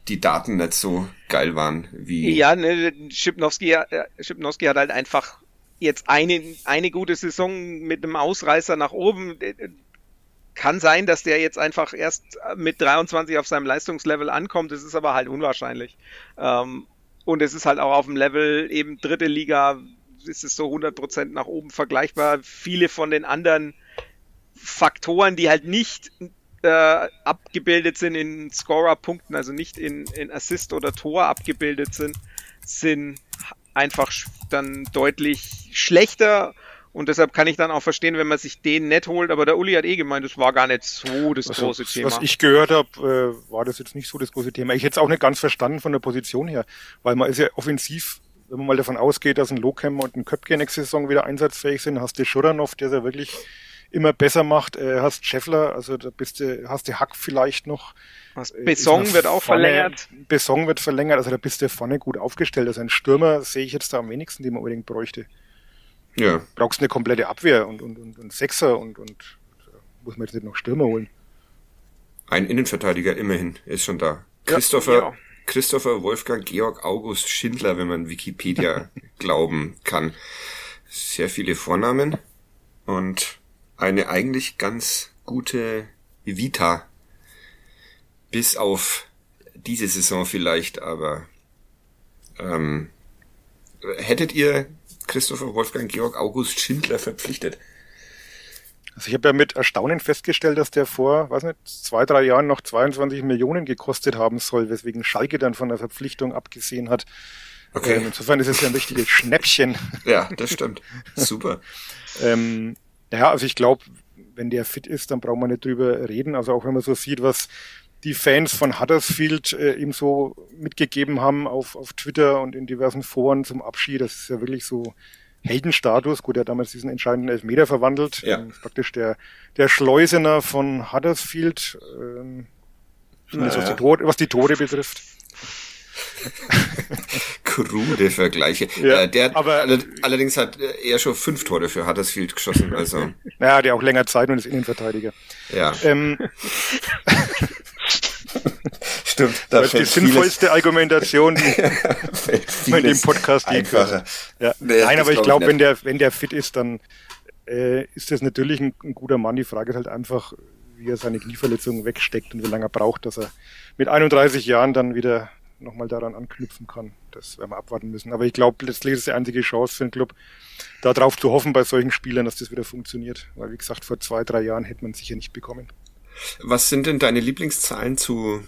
die Daten nicht so geil waren wie... Ja, ne, Schipnowski, äh, Schipnowski hat halt einfach jetzt eine, eine gute Saison mit einem Ausreißer nach oben. Kann sein, dass der jetzt einfach erst mit dreiundzwanzig auf seinem Leistungslevel ankommt. Das ist aber halt unwahrscheinlich. Ähm, und es ist halt auch auf dem Level eben dritte Liga, ist es so hundert Prozent nach oben vergleichbar. Viele von den anderen Faktoren, die halt nicht äh, abgebildet sind in Scorer-Punkten, also nicht in, in Assist oder Tor abgebildet sind, sind einfach dann deutlich schlechter. Und deshalb kann ich dann auch verstehen, wenn man sich den nicht holt. Aber der Uli hat eh gemeint, das war gar nicht so das also, große Thema. Was ich gehört habe, äh, war das jetzt nicht so das große Thema. Ich hätte es auch nicht ganz verstanden von der Position her, weil man ist ja offensiv, wenn man mal davon ausgeht, dass ein Lohkem und ein Köpke nächste Saison wieder einsatzfähig sind, hast du Schuranov, der es ja wirklich immer besser macht, äh, hast Scheffler, also da bist du, hast du Hack vielleicht noch. Besson wird auch vorne, verlängert. Besson wird verlängert, also da bist du vorne gut aufgestellt. Also ein Stürmer sehe ich jetzt da am wenigsten, den man unbedingt bräuchte. Ja. Brauchst eine komplette Abwehr und, und, und, und Sechser und, und muss man jetzt nicht noch Stürmer holen. Ein Innenverteidiger immerhin ist schon da. Christopher, ja. Christopher Wolfgang Georg August Schindler, wenn man Wikipedia glauben kann. Sehr viele Vornamen und eine eigentlich ganz gute Vita. Bis auf diese Saison vielleicht, aber ähm, hättet ihr Christopher Wolfgang Georg August Schindler verpflichtet? Also ich habe ja mit Erstaunen festgestellt, dass der vor, weiß nicht, zwei, drei Jahren noch zweiundzwanzig Millionen gekostet haben soll, weswegen Schalke dann von der Verpflichtung abgesehen hat. Okay. Ähm, insofern ist es ja ein richtiges Schnäppchen. Ja, das stimmt. Super. ähm, ja, also ich glaube, wenn der fit ist, dann brauchen wir nicht drüber reden. Also auch wenn man so sieht, was die Fans von Huddersfield äh, ihm so mitgegeben haben auf, auf Twitter und in diversen Foren zum Abschied, das ist ja wirklich so Heldenstatus. Gut, er hat damals diesen entscheidenden Elfmeter verwandelt. Ja. Ähm, praktisch der, der Schleusener von Huddersfield, ähm, zumindest was, die Tore, was die Tore betrifft. Krude Vergleiche. Ja, äh, der aber, all, allerdings hat er schon fünf Tore für Huddersfield geschossen. Also. Naja, der auch länger Zeit und ist Innenverteidiger. Ja. Ähm, Stimmt. Da das ist die sinnvollste Argumentation, die man in dem Podcast je gehört hat. Ja. Nee, Nein, aber ich glaube, wenn der, wenn der fit ist, dann äh, ist das natürlich ein, ein guter Mann. Die Frage ist halt einfach, wie er seine Knieverletzung wegsteckt und wie lange er braucht, dass er mit einunddreißig Jahren dann wieder nochmal daran anknüpfen kann. Das werden wir abwarten müssen. Aber ich glaube, letztlich ist es die einzige Chance für den Club, darauf zu hoffen bei solchen Spielern, dass das wieder funktioniert. Weil, wie gesagt, vor zwei, drei Jahren hätte man es sicher nicht bekommen. Was sind denn deine Lieblingszahlen zu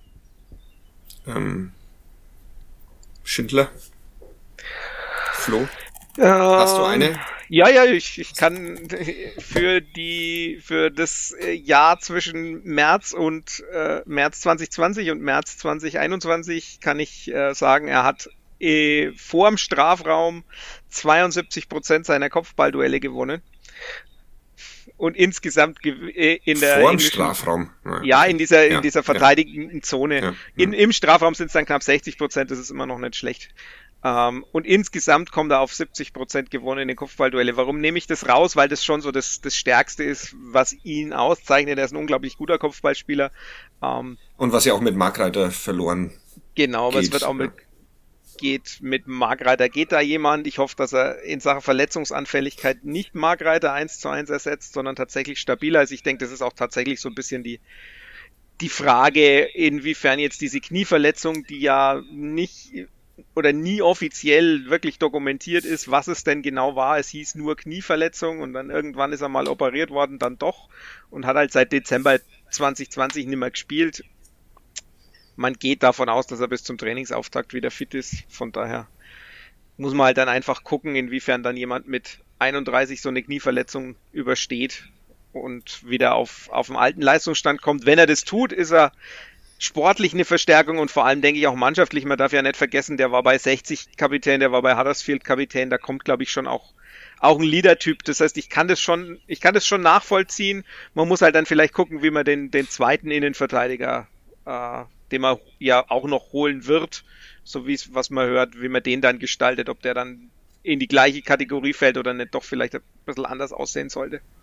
ähm, Schindler? Flo? Äh, Hast du eine? Ja, ja, ich, ich kann für die für das Jahr zwischen März und äh, März zwanzig zwanzig und März zwanzig einundzwanzig kann ich äh, sagen, er hat äh, vor dem Strafraum zweiundsiebzig Prozent seiner Kopfballduelle gewonnen. Und insgesamt äh, in der vor dem Strafraum. Ja, ja, in dieser in ja, dieser verteidigenden ja. Zone. Ja, in, ja. Im Strafraum sind es dann knapp sechzig Prozent, das ist immer noch nicht schlecht. Um, und insgesamt kommt er auf siebzig Prozent gewonnene Kopfballduelle. Warum nehme ich das raus? Weil das schon so das, das Stärkste ist, was ihn auszeichnet. Er ist ein unglaublich guter Kopfballspieler. Um, und was ja auch mit Markreiter verloren Genau, aber es wird auch mit, geht mit Markreiter. Geht da jemand? Ich hoffe, dass er in Sachen Verletzungsanfälligkeit nicht Markreiter eins zu eins ersetzt, sondern tatsächlich stabiler ist. Ich denke, das ist auch tatsächlich so ein bisschen die die Frage, inwiefern jetzt diese Knieverletzung, die ja nicht oder nie offiziell wirklich dokumentiert ist, was es denn genau war. Es hieß nur Knieverletzung und dann irgendwann ist er mal operiert worden, dann doch und hat halt seit Dezember zwanzig zwanzig nicht mehr gespielt. Man geht davon aus, dass er bis zum Trainingsauftakt wieder fit ist. Von daher muss man halt dann einfach gucken, inwiefern dann jemand mit einunddreißig so eine Knieverletzung übersteht und wieder auf, auf den alten Leistungsstand kommt. Wenn er das tut, ist er sportlich eine Verstärkung und vor allem denke ich auch mannschaftlich. Man darf ja nicht vergessen, der war bei sechzig Kapitän, der war bei Huddersfield Kapitän, da kommt glaube ich schon auch auch ein Leader-Typ. Das heißt, ich kann das schon, ich kann das schon nachvollziehen. Man muss halt dann vielleicht gucken, wie man den den zweiten Innenverteidiger, äh, den man ja auch noch holen wird, so wie es was man hört, wie man den dann gestaltet, ob der dann in die gleiche Kategorie fällt oder nicht doch vielleicht ein bisschen anders aussehen sollte.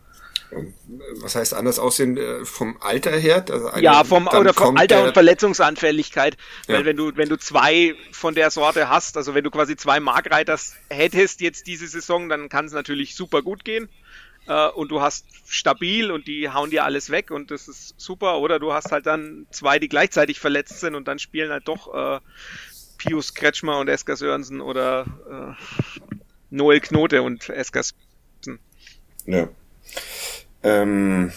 was heißt anders aussehen, vom Alter her? Also ja, vom, oder vom Alter der, und Verletzungsanfälligkeit. Ja. Weil wenn du, wenn du zwei von der Sorte hast, also wenn du quasi zwei Markreiters hättest jetzt diese Saison, dann kann es natürlich super gut gehen. Uh, und du hast stabil und die hauen dir alles weg und das ist super. Oder du hast halt dann zwei, die gleichzeitig verletzt sind und dann spielen halt doch uh, Pius Kretschmer und Esker Sörensen oder uh, Noel Knote und Esker Sörensen. Ja. Ähm,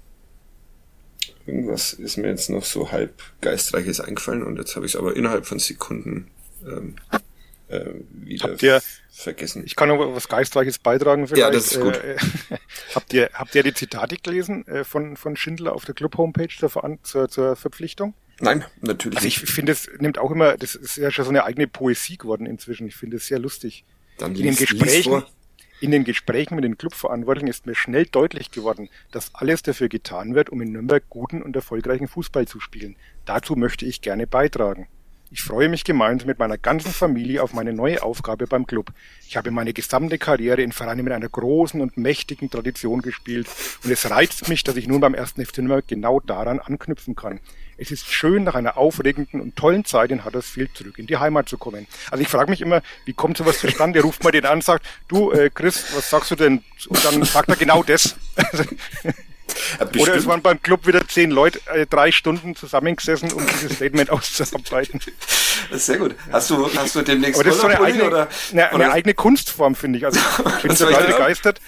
irgendwas ist mir jetzt noch so halb Geistreiches eingefallen und jetzt habe ich es aber innerhalb von Sekunden ähm, äh, wieder Habt ihr, vergessen. Ich kann noch was Geistreiches beitragen vielleicht. Ja, das ist gut. Äh, habt ihr, habt ihr die Zitate gelesen äh, von, von Schindler auf der Club-Homepage zur, zur, zur Verpflichtung? Nein, natürlich also nicht. Ich finde, es nimmt auch immer, das ist ja schon so eine eigene Poesie geworden inzwischen. Ich finde es sehr lustig. Dann in den lies, lies Gesprächen, vor. in den Gesprächen mit den Clubverantwortlichen ist mir schnell deutlich geworden, dass alles dafür getan wird, um in Nürnberg guten und erfolgreichen Fußball zu spielen. Dazu möchte ich gerne beitragen. Ich freue mich gemeinsam mit meiner ganzen Familie auf meine neue Aufgabe beim Club. Ich habe meine gesamte Karriere in Vereinen mit einer großen und mächtigen Tradition gespielt und es reizt mich, dass ich nun beim ersten F C Nürnberg genau daran anknüpfen kann. Es ist schön, nach einer aufregenden und tollen Zeit in Huddersfield zurück in die Heimat zu kommen. Also ich frage mich immer, wie kommt sowas zustande? Ruft man den an und sagt, du äh, Chris, was sagst du denn? Und dann sagt er genau das. Bestimmt. Oder es waren beim Club wieder zehn Leute, äh, drei Stunden zusammengesessen, um dieses Statement auszuarbeiten. Das ist sehr gut. Hast du, hast du demnächst Aber das ist so eine eigene, oder, eine, oder? eine eigene Kunstform, finde ich. Also ich bin total begeistert.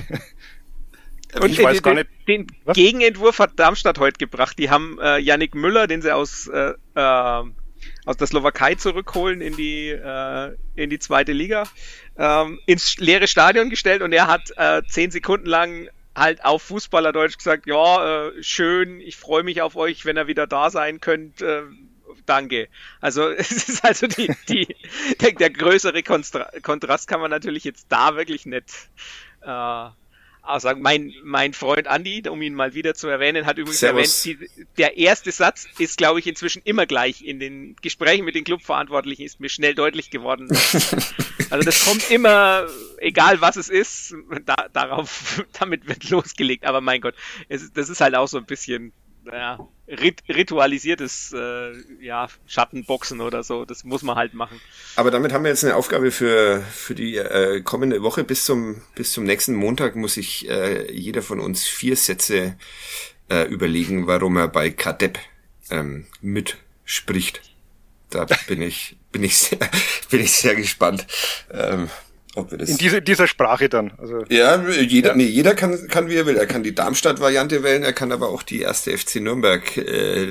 Und ich weiß gar nicht. Den was? Gegenentwurf hat Darmstadt heute gebracht. Die haben äh, Yannick Müller, den sie aus äh, äh, aus der Slowakei zurückholen in die äh, in die zweite Liga, ähm, ins leere Stadion gestellt und er hat äh, zehn Sekunden lang halt auf Fußballerdeutsch gesagt, ja, äh, schön, ich freue mich auf euch, wenn ihr wieder da sein könnt, äh, danke. Also es ist also die, die der, der größere Konstra- Kontrast kann man natürlich jetzt da wirklich nicht äh, aussagen. Mein, mein Freund Andi, um ihn mal wieder zu erwähnen, hat übrigens Servus. erwähnt, die, der erste Satz ist, glaube ich, inzwischen immer gleich. In den Gesprächen mit den Clubverantwortlichen ist mir schnell deutlich geworden. Also das kommt immer, egal was es ist, da, darauf, damit wird losgelegt. Aber mein Gott, es, das ist halt auch so ein bisschen ja, rit- ritualisiertes äh, ja, Schattenboxen oder so. Das muss man halt machen. Aber damit haben wir jetzt eine Aufgabe für für die äh, kommende Woche. Bis zum bis zum nächsten Montag muss sich äh, jeder von uns vier Sätze äh, überlegen, warum er bei Kadepp ähm, mitspricht. Da bin ich bin ich sehr, bin ich sehr gespannt. Ähm, Ob wir das In diese, dieser Sprache dann. Also, ja, jeder, ja. nee, jeder kann, kann wie er will. Er kann die Darmstadt-Variante wählen, er kann aber auch die erste F C Nürnberg äh,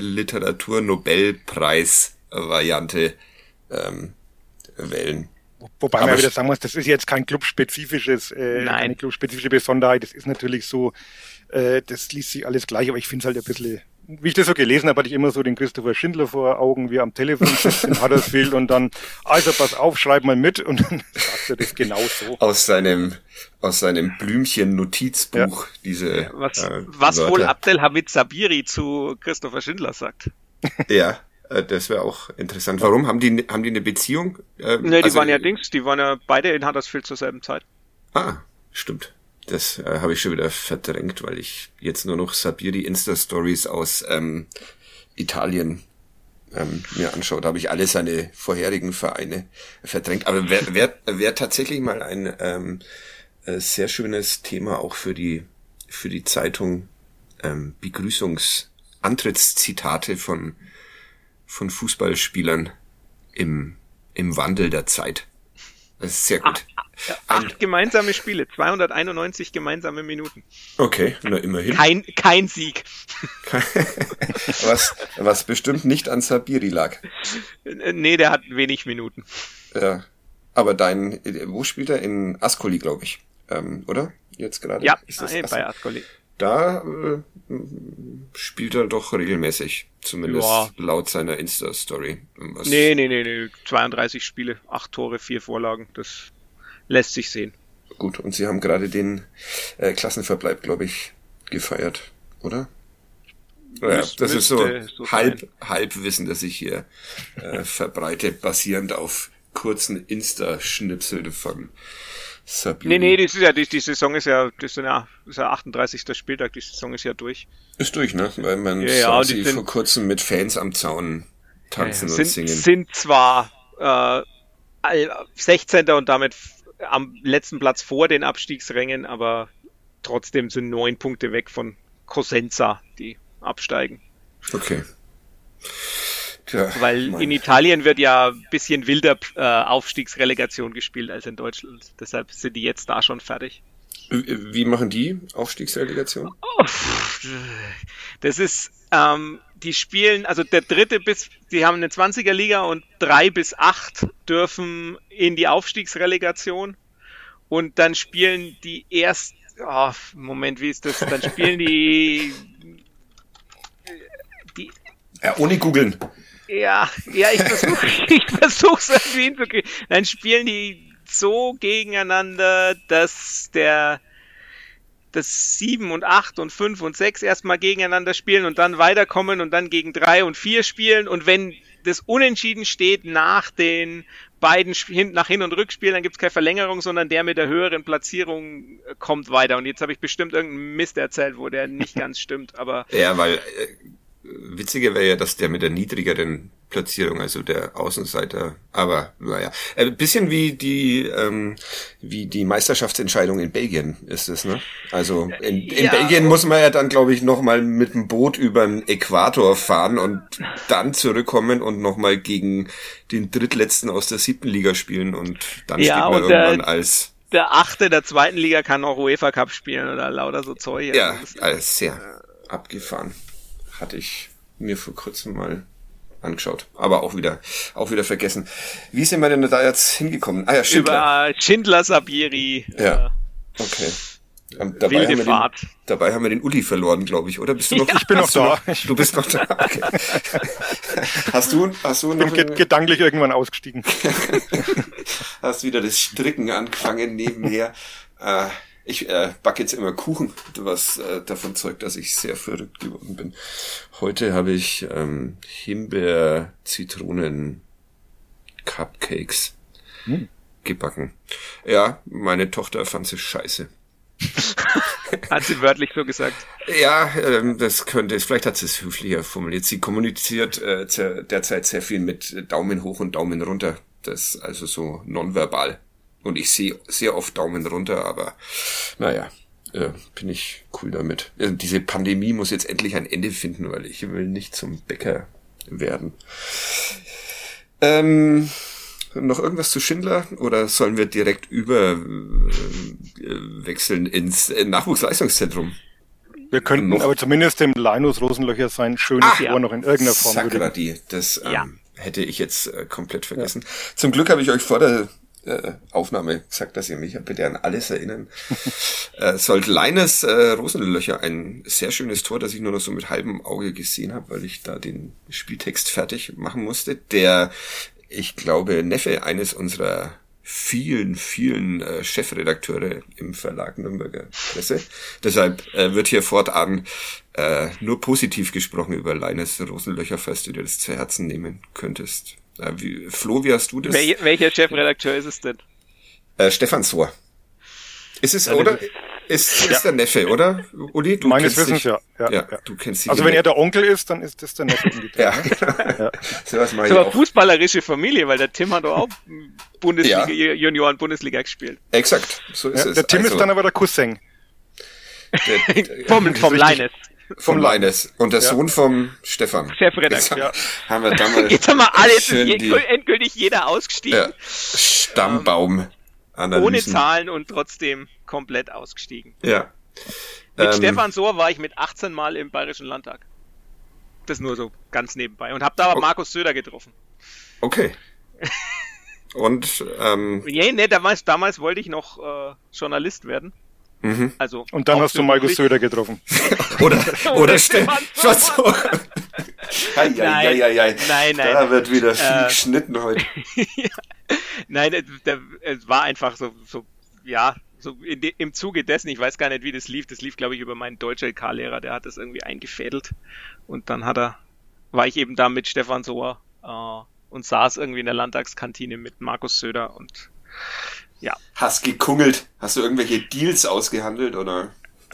Literatur-Nobelpreis-Variante ähm, wählen. Wobei Aber man ja wieder sch- sagen muss, das ist jetzt kein clubspezifisches, äh, Nein. keine clubspezifische Besonderheit. Das ist natürlich so, äh, das liest sich alles gleich, aber ich finde es halt ein bisschen, wie ich das so gelesen habe, hatte ich immer so den Christopher Schindler vor Augen, wie er am Telefon sitzt in Huddersfield und dann, also pass auf, schreib mal mit und dann sagt er das genau so. Aus seinem aus seinem Blümchen-Notizbuch diese Was, äh, was wohl Wörter. Abdelhamid Sabiri zu Christopher Schindler sagt. Ja, äh, das wäre auch interessant. Warum? Haben die haben die eine Beziehung? Ähm, Ne, die also- waren ja Dings, die waren ja beide in Huddersfield zur selben Zeit. Ah, stimmt. Das äh, habe ich schon wieder verdrängt, weil ich jetzt nur noch Sabiri Insta-Stories aus ähm, Italien ähm, mir anschaue. Da habe ich alle seine vorherigen Vereine verdrängt. Aber wäre wär, wär tatsächlich mal ein ähm, äh, sehr schönes Thema auch für die für die Zeitung, ähm, Begrüßungsantrittszitate von von Fußballspielern im im Wandel der Zeit. Das ist sehr gut. Ein, Acht gemeinsame Spiele, zweihunderteinundneunzig gemeinsame Minuten. okay, na immerhin. Kein, kein Sieg. was, was bestimmt nicht an Sabiri lag. Äh, Nee, der hat wenig Minuten. Ja. Aber dein, wo spielt er? In Ascoli, glaube ich. Ähm, oder? Jetzt gerade? Ja, Ist das nee, Ascoli? bei Ascoli. Da äh, spielt er doch regelmäßig. Zumindest Ja. laut seiner Insta-Story. Was- Nee, nee, nee, nee, zweiunddreißig Spiele, acht Tore, vier Vorlagen, das lässt sich sehen. Gut, und sie haben gerade den äh, Klassenverbleib, glaube ich, gefeiert, oder? Ja, Müs- das ist so, müsste so halb, sein. Halbwissen, das ich hier äh, verbreite, basierend auf kurzen Insta-Schnipseln von Nee, nee, das ist ja, die, die Saison ist ja, das ist ja, das ist ja achtunddreißigster Spieltag, die Saison ist ja durch. Ist durch, ne? Weil man ja, sah ja, sie sind, vor kurzem mit Fans am Zaun tanzen ja, und sind, singen. Sind zwar äh, sechzehnter und damit am letzten Platz vor den Abstiegsrängen, aber trotzdem sind neun Punkte weg von Cosenza, die absteigen. Okay. Tja, Weil meine. in Italien wird ja ein bisschen wilder äh, Aufstiegsrelegation gespielt als in Deutschland. Deshalb sind die jetzt da schon fertig. Wie machen die Aufstiegsrelegation? Das ist, ähm, die spielen, also der dritte bis, die haben eine zwanziger-Liga und drei bis acht dürfen in die Aufstiegsrelegation. Und dann spielen die erst, oh, Moment, wie ist das? Dann spielen die, die ja, ohne googeln. Ja, ja, ich versuche ich versuch's irgendwie hinzukriegen. Dann spielen die so gegeneinander, dass der dass sieben und acht und fünf und sechs erstmal gegeneinander spielen und dann weiterkommen und dann gegen drei und vier spielen. Und wenn das Unentschieden steht nach den beiden hin, nach Hin- und Rückspielen, dann gibt's keine Verlängerung, sondern der mit der höheren Platzierung kommt weiter. Und jetzt habe ich bestimmt irgendeinen Mist erzählt, wo der nicht ganz stimmt, aber... Ja, weil... Äh, witziger wäre ja, dass der mit der niedrigeren Platzierung, also der Außenseiter, aber naja, ein bisschen wie die ähm, wie die Meisterschaftsentscheidung in Belgien ist es, ne? Also in, in ja. Belgien muss man ja dann, glaube ich, nochmal mit dem Boot über den Äquator fahren und dann zurückkommen und nochmal gegen den Drittletzten aus der siebten Liga spielen und dann ja, steht man und irgendwann der, als der Achte der zweiten Liga kann auch UEFA Cup spielen oder lauter so Zeug. Ja, alles sehr ja. abgefahren. Hatte ich mir vor kurzem mal angeschaut. Aber auch wieder, auch wieder vergessen. Wie sind wir denn da jetzt hingekommen? Ah ja, Schindler. Über Schindler, Sabieri. Ja, okay. Und dabei, wilde haben wir Fahrt. Den, dabei haben wir den Uli verloren, glaube ich, oder? Bist du noch? Ja, ich bin noch da. Noch, du bist noch da. Okay. Hast du, hast du ich noch? bin ge- gedanklich irgendwann ausgestiegen. Hast wieder das Stricken angefangen nebenher. äh, Ich äh, backe jetzt immer Kuchen, was äh, davon zeugt, dass ich sehr verrückt geworden bin. Heute habe ich ähm, Himbeer-Zitronen-Cupcakes hm. gebacken. Ja, meine Tochter fand sie scheiße. Hat sie wörtlich so gesagt? Ja, ähm, das könnte, vielleicht hat sie es höflicher formuliert. Sie kommuniziert äh, derzeit sehr viel mit Daumen hoch und Daumen runter. Das ist also so nonverbal. Und ich sehe sehr oft Daumen runter, aber naja, äh, bin ich cool damit. Also diese Pandemie muss jetzt endlich ein Ende finden, weil ich will nicht zum Bäcker werden. Ähm, noch irgendwas zu Schindler oder sollen wir direkt über äh, wechseln ins äh, Nachwuchsleistungszentrum? Wir könnten noch, aber zumindest dem Linus Rosenlöcher sein schönes ah, Ohr ja. noch in irgendeiner Form Sakradi, das ähm, ja. hätte ich jetzt äh, komplett vergessen. Ja. Zum Glück habe ich euch vor der äh, Aufnahme gesagt, dass ihr mich bitte an alles erinnern äh, sollt. Linus äh, Rosenlöcher, ein sehr schönes Tor, das ich nur noch so mit halbem Auge gesehen habe, weil ich da den Spieltext fertig machen musste. Der, ich glaube, Neffe eines unserer vielen, vielen äh, Chefredakteure im Verlag Nürnberger Presse. Deshalb äh, wird hier fortan äh, nur positiv gesprochen über Linus Rosenlöcher, falls du dir das zu Herzen nehmen könntest. Äh, wie, Flo, wie hast du das? Wel- welcher Chefredakteur ist es denn? Äh, Stefan Sohr. Ist es, oder? Ist, ist ja. der Neffe, oder? Uli, du Meines kennst Wissens, dich, ja. Ja, ja, ja. Du kennst dich also wenn er der Onkel ist, dann ist das der Neffe umgedreht. ja, ne? ja. So was mache Das ich war auch. Fußballerische Familie, weil der Tim hat doch auch Bundesliga, Ja. Junioren-Bundesliga gespielt. Exakt, so ist Ja, es. der Tim also, ist dann aber der Cousin. der, der, vom vom Linus. Vom Linus. Und der Ja. Sohn vom Stefan. Chefredakteur. Ja. Haben wir da mal Jetzt haben wir alle, jetzt schön ist die endgültig jeder ausgestiegen. ja, Stammbaum Ohne Analysen. Zahlen und trotzdem komplett ausgestiegen. Ja. Mit Ähm, Stefan Sohr war ich mit achtzehn Mal im Bayerischen Landtag. Das nur so ganz nebenbei. Und hab da aber Oh. Markus Söder getroffen. Okay. Und ähm, Nee, nee, damals, damals wollte ich noch äh, Journalist werden. mhm. Also Und dann auch hast du Markus beruflich. Söder getroffen. oder oder Oder Stefan Stefan so. Hei, hei, hei, hei, hei. Nein, nein, Da nein. wird wieder viel Äh, geschnitten heute. ja. Nein, der, der, es war einfach so, so ja, so in de, im Zuge dessen, ich weiß gar nicht, wie das lief. Das lief, glaube ich, über meinen Deutsch-L K-Lehrer, der hat das irgendwie eingefädelt. Und dann hat er, war ich eben da mit Stefan Sohr äh, und saß irgendwie in der Landtagskantine mit Markus Söder und ja, hast gekungelt. Hast du irgendwelche Deals ausgehandelt, oder?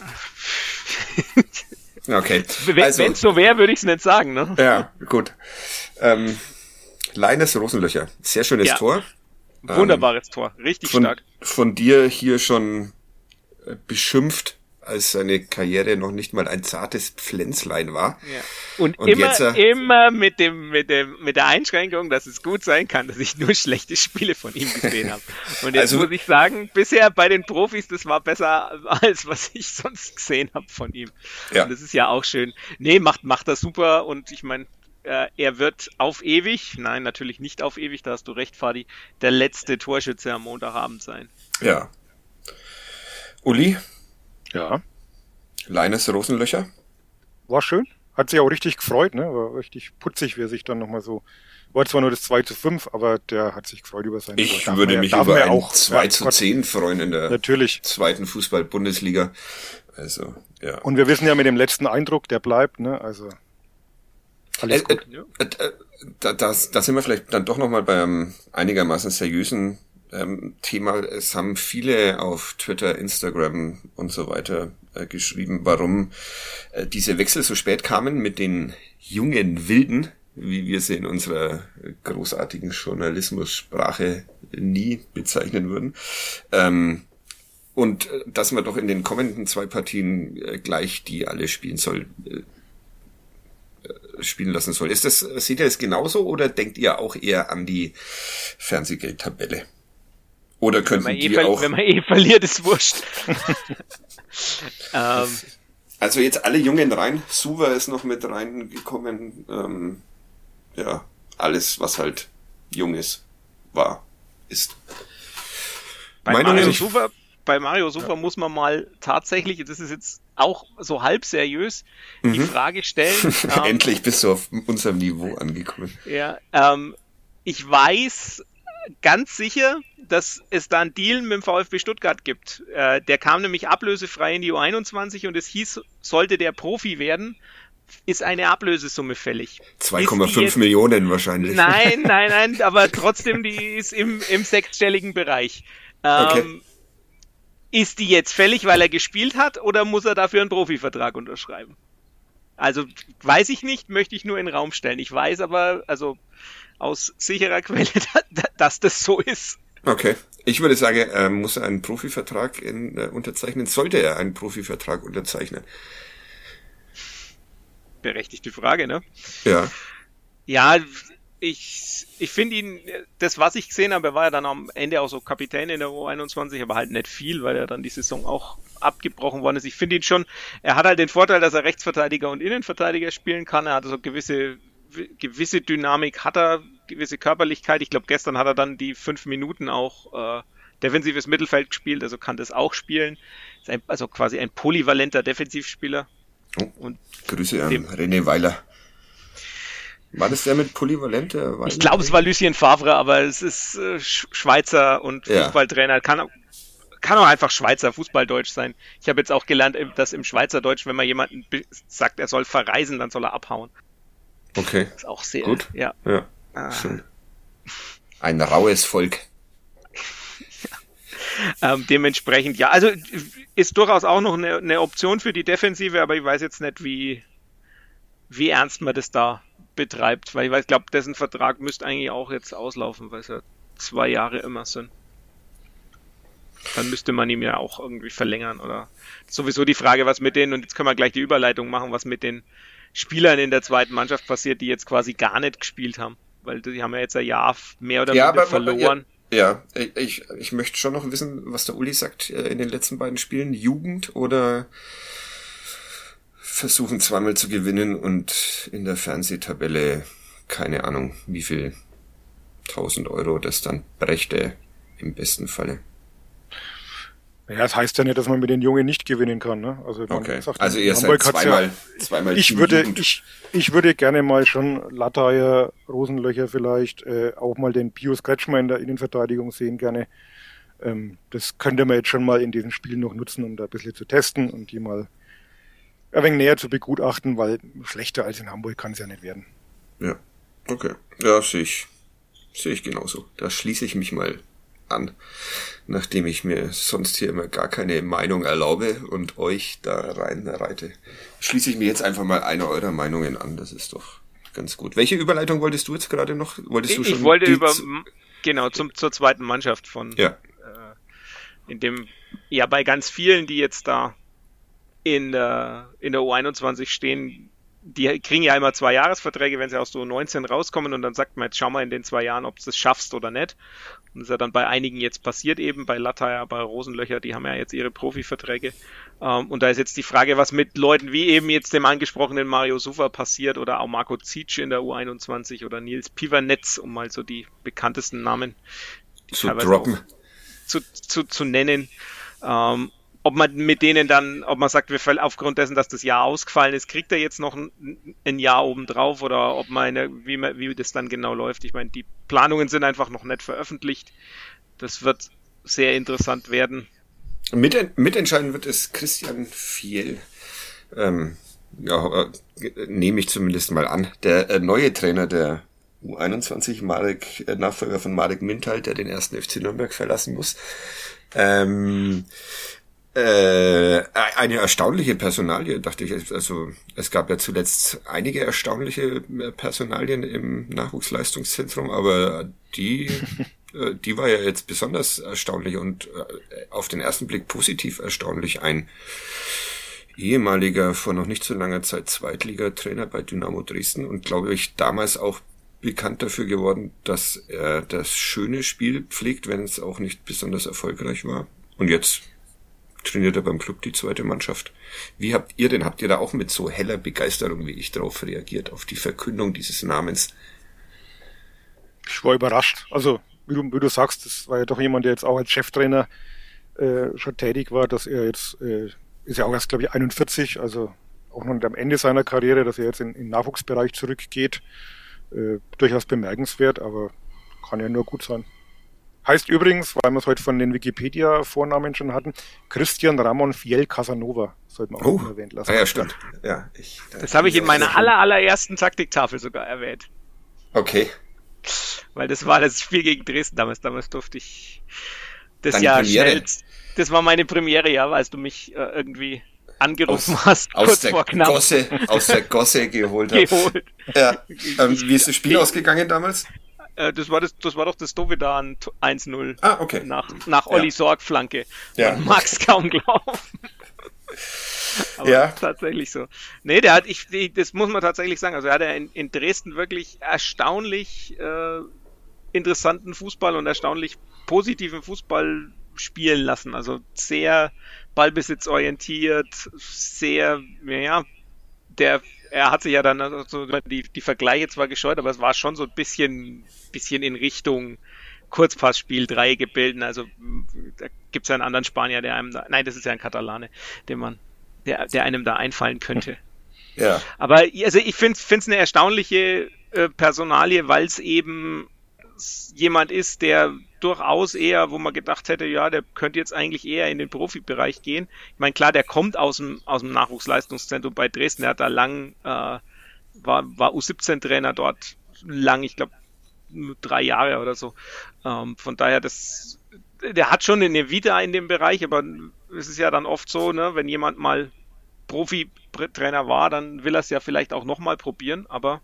Okay. Also, wenn es so wäre, würde ich es nicht sagen, ne? Ja, gut. Ähm, Leines Rosenlöcher. Sehr schönes ja. Tor. Wunderbares ähm, Tor. Richtig von, stark. Von dir hier schon beschimpft, als seine Karriere noch nicht mal ein zartes Pflänzlein war. Ja. Und, und immer, jetzt, äh, immer mit dem, mit dem, mit der Einschränkung, dass es gut sein kann, dass ich nur schlechte Spiele von ihm gesehen habe. Und jetzt also, muss ich sagen, bisher bei den Profis, das war besser als was ich sonst gesehen habe von ihm. Ja. Und das ist ja auch schön. Nee, macht, macht das super und ich meine, äh, er wird auf ewig, nein, natürlich nicht auf ewig, da hast du recht, Fadi, der letzte Torschütze am Montagabend sein. Ja. Uli? Ja. Leines Rosenlöcher? War schön. Hat sich auch richtig gefreut, ne? War richtig putzig, wie er sich dann nochmal so... War zwar nur das zwei zu fünf, aber der hat sich gefreut über seinen... Ich Tor. würde mich ja, über ein auch, zwei zu zehn freuen in der natürlich. zweiten Fußball-Bundesliga. Also, ja. Und wir wissen ja mit dem letzten Eindruck, der bleibt, ne? Also... Alles äh, gut. Äh, äh, da, das, da sind wir vielleicht dann doch nochmal bei einem einigermaßen seriösen ähm, Thema. Es haben viele auf Twitter, Instagram und so weiter äh, geschrieben, warum äh, diese Wechsel so spät kamen mit den jungen Wilden, wie wir sie in unserer großartigen Journalismussprache nie bezeichnen würden. Ähm, und äh, dass man doch in den kommenden zwei Partien äh, gleich die alle spielen soll, äh, spielen lassen soll. Ist das, seht ihr das genauso oder denkt ihr auch eher an die Fernsehgeldtabelle? Oder könnten wenn die eh auch... Wenn man eh verliert, ist wurscht. ähm. Also jetzt alle Jungen rein. Suva ist noch mit reingekommen. Ähm, ja, alles, was halt jung ist, war, ist. Bei Mario Suva, bei Mario Suva ja. muss man mal tatsächlich, das ist jetzt auch so halb seriös, mhm. die Frage stellen. ähm, Endlich bist du auf unserem Niveau angekommen. Ja, ähm, ich weiß ganz sicher, dass es da einen Deal mit dem VfB Stuttgart gibt. Äh, der kam nämlich ablösefrei in die U einundzwanzig und es hieß, sollte der Profi werden, ist eine Ablösesumme fällig. zwei Komma fünf Millionen wahrscheinlich. Nein, nein, nein, aber trotzdem, die ist im, im sechsstelligen Bereich. Ähm, okay. Ist die jetzt fällig, weil er gespielt hat, oder muss er dafür einen Profivertrag unterschreiben? Also, weiß ich nicht, möchte ich nur in den Raum stellen. Ich weiß aber, also aus sicherer Quelle, dass das so ist. Okay. Ich würde sagen, er muss einen Profivertrag in, äh, unterzeichnen. Sollte er einen Profivertrag unterzeichnen? Berechtigte Frage, ne? Ja. Ja, ich, ich finde ihn, das was ich gesehen habe, er war ja dann am Ende auch so Kapitän in der U einundzwanzig, aber halt nicht viel, weil er dann die Saison auch abgebrochen worden ist. Ich finde ihn schon, er hat halt den Vorteil, dass er Rechtsverteidiger und Innenverteidiger spielen kann. Er hat so gewisse, gewisse Dynamik, hat er, gewisse Körperlichkeit. Ich glaube, gestern hat er dann die fünf Minuten auch äh, defensives Mittelfeld gespielt, also kann das auch spielen. Ist ein, also quasi ein polyvalenter Defensivspieler. Oh, und Grüße an René Weiler. War das der mit polyvalenter Weiler? Ich glaube, es war Lucien Favre, aber es ist äh, Schweizer und ja. Fußballtrainer. Kann, kann auch einfach Schweizer Fußballdeutsch sein. Ich habe jetzt auch gelernt, dass im Schweizerdeutsch, wenn man jemanden sagt, er soll verreisen, dann soll er abhauen. Okay. Das ist auch sehr gut. Ja. ja. Ah. Schön. Ein raues Volk. Ähm, dementsprechend, ja, also ist durchaus auch noch eine, eine Option für die Defensive, aber ich weiß jetzt nicht, wie, wie ernst man das da betreibt, weil ich weiß, glaube, dessen Vertrag müsste eigentlich auch jetzt auslaufen, weil es ja zwei Jahre immer sind. Dann müsste man ihm ja auch irgendwie verlängern oder sowieso die Frage, was mit denen, und jetzt können wir gleich die Überleitung machen, was mit den Spielern in der zweiten Mannschaft passiert, die jetzt quasi gar nicht gespielt haben, weil die haben ja jetzt ein Jahr mehr oder ja, weniger aber, verloren. Ja. Ja, ich, ich möchte schon noch wissen, was der Uli sagt in den letzten beiden Spielen. Jugend oder versuchen zweimal zu gewinnen und in der Fernsehtabelle, keine Ahnung, wie viel tausend Euro das dann brächte im besten Falle. Ja, das heißt ja nicht, dass man mit den Jungen nicht gewinnen kann, ne? Also, okay. Sagt, also ihr seid zweimal, ja, zweimal ich würde, ich, ich würde gerne mal schon Latteier, Rosenlöcher vielleicht, äh, auch mal den Pius Kretschmer in der Innenverteidigung sehen gerne. Ähm, das könnte man jetzt schon mal in diesen Spielen noch nutzen, um da ein bisschen zu testen und die mal ein wenig näher zu begutachten, weil schlechter als in Hamburg kann es ja nicht werden. Ja, okay. Ja, sehe ich, sehe ich genauso. Da schließe ich mich mal an, nachdem ich mir sonst hier immer gar keine Meinung erlaube und euch da reinreite. Schließe ich mir jetzt einfach mal eine eurer Meinungen an, das ist doch ganz gut. Welche Überleitung wolltest du jetzt gerade noch? Wolltest du ich schon wollte über, z- genau, zum, zur zweiten Mannschaft von, ja. äh, in dem, ja, bei ganz vielen, die jetzt da in der, in der U einundzwanzig stehen, die kriegen ja immer zwei Jahresverträge, wenn sie aus der U neunzehn rauskommen und dann sagt man, jetzt schau mal in den zwei Jahren, ob du es schaffst oder nicht. Und das ist ja dann bei einigen jetzt passiert eben, bei Latteier, bei Rosenlöcher, die haben ja jetzt ihre Profiverträge. Ähm, und da ist jetzt die Frage, was mit Leuten wie eben jetzt dem angesprochenen Mario Sufa passiert oder auch Marco Zietsch in der U einundzwanzig oder Nils Pivanetz, um mal so die bekanntesten Namen die zu droppen. Zu, zu, zu nennen. Ähm, ob man mit denen dann, ob man sagt, wir fallen aufgrund dessen, dass das Jahr ausgefallen ist, kriegt er jetzt noch ein, ein Jahr obendrauf oder ob man, eine, wie, man, wie das dann genau läuft. Ich meine, die Planungen sind einfach noch nicht veröffentlicht. Das wird sehr interessant werden. Mit, mitentscheiden wird es Christian Fiel. Ähm, ja, äh, nehme ich zumindest mal an. Der äh, neue Trainer der U einundzwanzig, Marek, äh, Nachfolger von Marek Mintal, der den ersten F C Nürnberg verlassen muss. Ähm, Äh, eine erstaunliche Personalie, dachte ich. Also es gab ja zuletzt einige erstaunliche Personalien im Nachwuchsleistungszentrum, aber die, die war ja jetzt besonders erstaunlich und auf den ersten Blick positiv erstaunlich. Ein ehemaliger, vor noch nicht so langer Zeit Zweitligatrainer bei Dynamo Dresden und glaube ich damals auch bekannt dafür geworden, dass er das schöne Spiel pflegt, wenn es auch nicht besonders erfolgreich war. Und jetzt trainiert er beim Club die zweite Mannschaft. Wie habt ihr denn, habt ihr da auch mit so heller Begeisterung wie ich drauf reagiert, auf die Verkündung dieses Namens? Ich war überrascht. Also, wie du, wie du sagst, das war ja doch jemand, der jetzt auch als Cheftrainer äh, schon tätig war, dass er jetzt, äh, ist ja auch erst, glaube ich, einundvierzig, also auch noch nicht am Ende seiner Karriere, dass er jetzt in, in den Nachwuchsbereich zurückgeht. Äh, durchaus bemerkenswert, aber kann ja nur gut sein. Heißt übrigens, weil wir es heute von den Wikipedia-Vornamen schon hatten, Christian Ramon Fiel Casanova, sollte man auch oh, noch erwähnt lassen. Ah ja, stimmt. Ja, ich, da das habe ich in meiner aller, allerersten Taktiktafel sogar erwähnt. Okay. Weil das war das Spiel gegen Dresden damals. Damals durfte ich das Deine ja Premiere? schnell. Das war meine Premiere, ja, als du mich äh, irgendwie angerufen aus, hast, aus kurz der vor knapp. Gosse, aus der Gosse geholt hast. geholt. Ja. Ähm, wie ist das Spiel ausgegangen damals? Das war das, das war doch das Dovedan eins null. Ah, okay. Nach, nach Olli ja. Sorg-Flanke. Ja. Man mag's kaum glauben. Aber ja. tatsächlich so. Nee, der hat, ich, das muss man tatsächlich sagen, also er hat ja in, in Dresden wirklich erstaunlich äh, interessanten Fußball und erstaunlich positiven Fußball spielen lassen. Also sehr ballbesitzorientiert, sehr, ja, der er hat sich ja dann also die, die Vergleiche zwar gescheut, aber es war schon so ein bisschen, bisschen in Richtung Kurzpassspiel, drei gebilden. Also da gibt's ja einen anderen Spanier, der einem da, nein, das ist ja ein Katalane, den man, der, der einem da einfallen könnte. Ja. Aber also ich finde es eine erstaunliche äh, Personalie, weil es eben jemand ist, der durchaus eher, wo man gedacht hätte, ja, der könnte jetzt eigentlich eher in den Profibereich gehen. Ich meine, klar, der kommt aus dem aus dem Nachwuchsleistungszentrum bei Dresden, der hat da lang, äh, war, war U siebzehn Trainer dort lang, ich glaube, nur drei Jahre oder so. Ähm, von daher, das, der hat schon eine Vita in dem Bereich, aber es ist ja dann oft so, ne, wenn jemand mal Profi-Trainer war, dann will er es ja vielleicht auch nochmal probieren, aber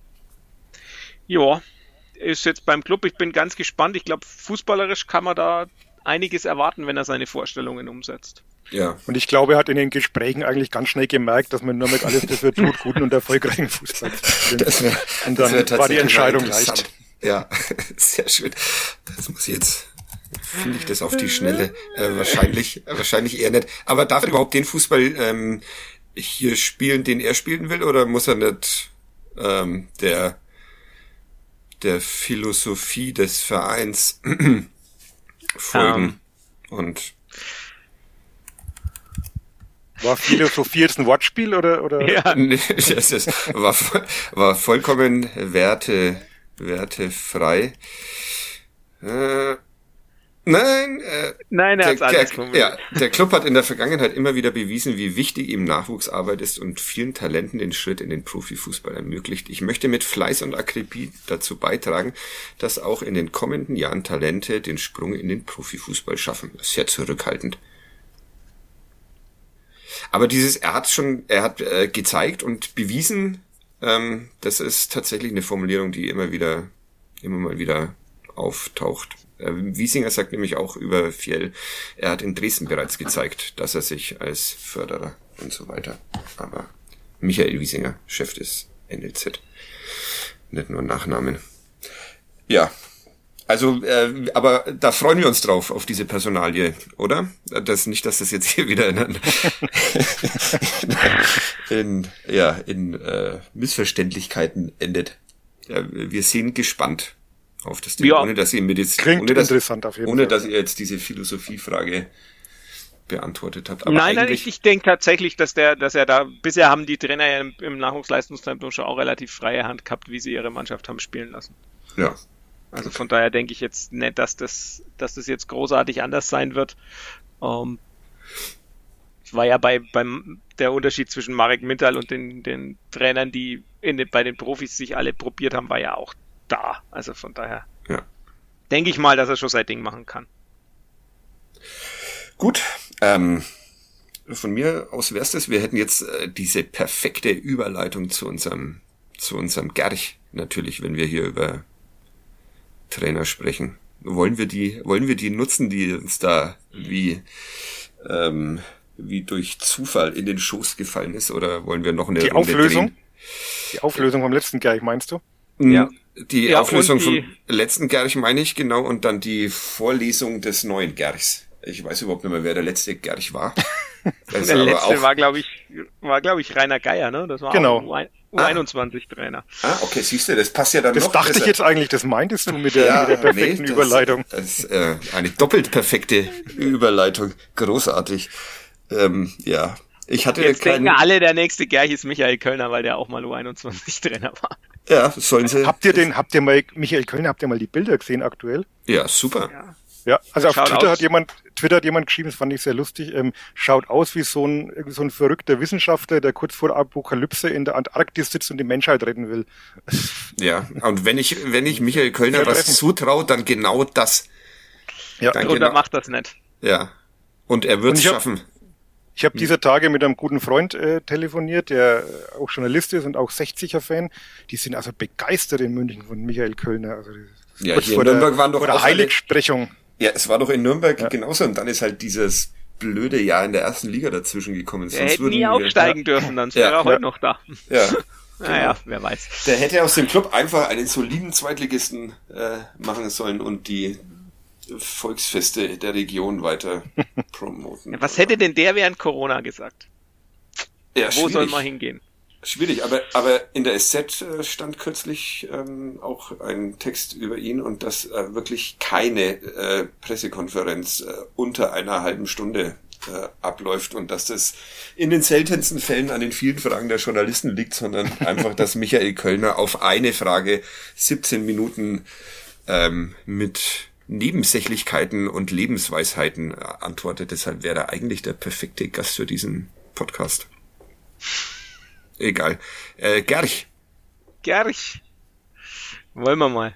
ja, ist jetzt beim Club, ich bin ganz gespannt. Ich glaube, fußballerisch kann man da einiges erwarten, wenn er seine Vorstellungen umsetzt. Ja. Und ich glaube, er hat in den Gesprächen eigentlich ganz schnell gemerkt, dass man nur mit alles dafür tut, guten und erfolgreichen Fußball zu spielen. Das wär, und dann das war die Entscheidung leicht. Ja, sehr schön. Das muss ich jetzt, finde ich das auf die Schnelle. Äh, wahrscheinlich, wahrscheinlich eher nicht. Aber darf er überhaupt den Fußball ähm, hier spielen, den er spielen will, oder muss er nicht ähm, der der Philosophie des Vereins folgen? Um. Und war Philosophie jetzt ein Wortspiel oder oder? Ja. das ist, war war vollkommen Werte wertefrei. Äh, Nein, äh, Nein, er hat's anders formuliert. Ja, der Club hat in der Vergangenheit immer wieder bewiesen, wie wichtig ihm Nachwuchsarbeit ist und vielen Talenten den Schritt in den Profifußball ermöglicht. Ich möchte mit Fleiß und Akribie dazu beitragen, dass auch in den kommenden Jahren Talente den Sprung in den Profifußball schaffen. Das ist sehr zurückhaltend. Aber dieses, er hat schon, er hat äh, gezeigt und bewiesen, ähm, das ist tatsächlich eine Formulierung, die immer wieder, immer mal wieder auftaucht. Äh, Wiesinger sagt nämlich auch über Fjell, er hat in Dresden bereits gezeigt, dass er sich als Förderer und so weiter. Aber Michael Wiesinger, Chef des N L Z, nicht nur Nachnamen. Ja. Also, äh, aber da freuen wir uns drauf, auf diese Personalie, oder? Das nicht, dass das jetzt hier wieder in, in ja in äh, Missverständlichkeiten endet. Ja, wir sind gespannt auf das Ding, ja. ohne dass ihr mir jetzt, Klingt ohne dass, interessant auf jeden ohne Fall. dass ihr jetzt diese Philosophiefrage beantwortet habt. Aber nein, nein, eigentlich, ich, ich denke tatsächlich, dass der, dass er da, bisher haben die Trainer ja im, im Nachwuchsleistungszentrum schon auch relativ freie Hand gehabt, wie sie ihre Mannschaft haben spielen lassen. Ja. Also von daher denke ich jetzt nicht, dass das, dass das jetzt großartig anders sein wird. Ähm, es war ja bei, beim, der Unterschied zwischen Marek Mintal und den, den Trainern, die in den, bei den Profis sich alle probiert haben, war ja auch da. Also von daher ja. denke ich mal, dass er schon sein Ding machen kann. Gut, ähm, von mir aus wär's das. Wir hätten jetzt äh, diese perfekte Überleitung zu unserem, zu unserem Gerch, natürlich, wenn wir hier über Trainer sprechen. Wollen wir die, wollen wir die nutzen, die uns da wie, ähm, wie durch Zufall in den Schoß gefallen ist, oder wollen wir noch eine Die Runde Auflösung? drehen? Die Auflösung vom letzten Gerch, meinst du? Ja. Die Ja, Auflösung und die- vom letzten Gerch meine ich, genau, und dann die Vorlesung des neuen Gerchs. Ich weiß überhaupt nicht mehr, wer der letzte Gerch war. Das ist Der aber letzte auch, war, glaube ich, war, glaube ich, Rainer Geier, ne? Das war Genau. auch U einundzwanzig-Trainer. ah, okay, siehst du, das passt ja dann Das noch dachte besser. ich jetzt eigentlich, das meintest du mit der, Ja, mit der perfekten nee, das, Überleitung. Das ist äh, eine doppelt perfekte Überleitung. Großartig. Ähm, ja, ich hatte Jetzt keinen... denken alle, der nächste Gerch ist Michael Kölner, weil der auch mal U einundzwanzig-Trainer war. Ja, sollen sie... Habt ihr den, habt ihr mal, Michael Kölner, habt ihr mal die Bilder gesehen aktuell? Ja, super. Ja. Ja, also auf Schaut Twitter aus. hat jemand, Twitter hat jemand geschrieben, das fand ich sehr lustig, ähm, schaut aus wie so ein, irgendwie so ein verrückter Wissenschaftler, der kurz vor der Apokalypse in der Antarktis sitzt und die Menschheit retten will. Ja, und wenn ich, wenn ich Michael Kölner Sehr was treffend. zutraue, dann genau das. Ja, Danke. Und er genau. macht das nicht. Ja. Und er wird Und es ich hab- schaffen. Ich habe dieser Tage mit einem guten Freund äh, telefoniert, der äh, auch Journalist ist und auch sechziger-Fan. Die sind also begeistert in München von Michael Kölner. Also das ist Ja, kurz hier in vor der, Nürnberg waren doch vor der auch alle- Heiligsprechung. Ja, es war doch in Nürnberg Ja. genauso, und dann ist halt dieses blöde Jahr in der ersten Liga dazwischen gekommen. Er Sonst hätte würden nie wir- aufsteigen dürfen, dann wäre Ja. er heute Ja. noch da. Ja. Naja, wer weiß. Der hätte aus dem Club einfach einen soliden Zweitligisten äh, machen sollen und die Volksfeste der Region weiter promoten. Was hätte denn der während Corona gesagt? ja, Wo soll schwierig. man hingehen? Schwierig, aber, aber in der S Z äh, stand kürzlich ähm, auch ein Text über ihn, und dass äh, wirklich keine äh, Pressekonferenz äh, unter einer halben Stunde äh, abläuft, und dass das in den seltensten Fällen an den vielen Fragen der Journalisten liegt, sondern einfach, dass Michael Kölner auf eine Frage siebzehn Minuten ähm, mit Nebensächlichkeiten und Lebensweisheiten äh, antwortet. Deshalb wäre er eigentlich der perfekte Gast für diesen Podcast. Egal. Äh, Gerch. Gerch. Wollen wir mal.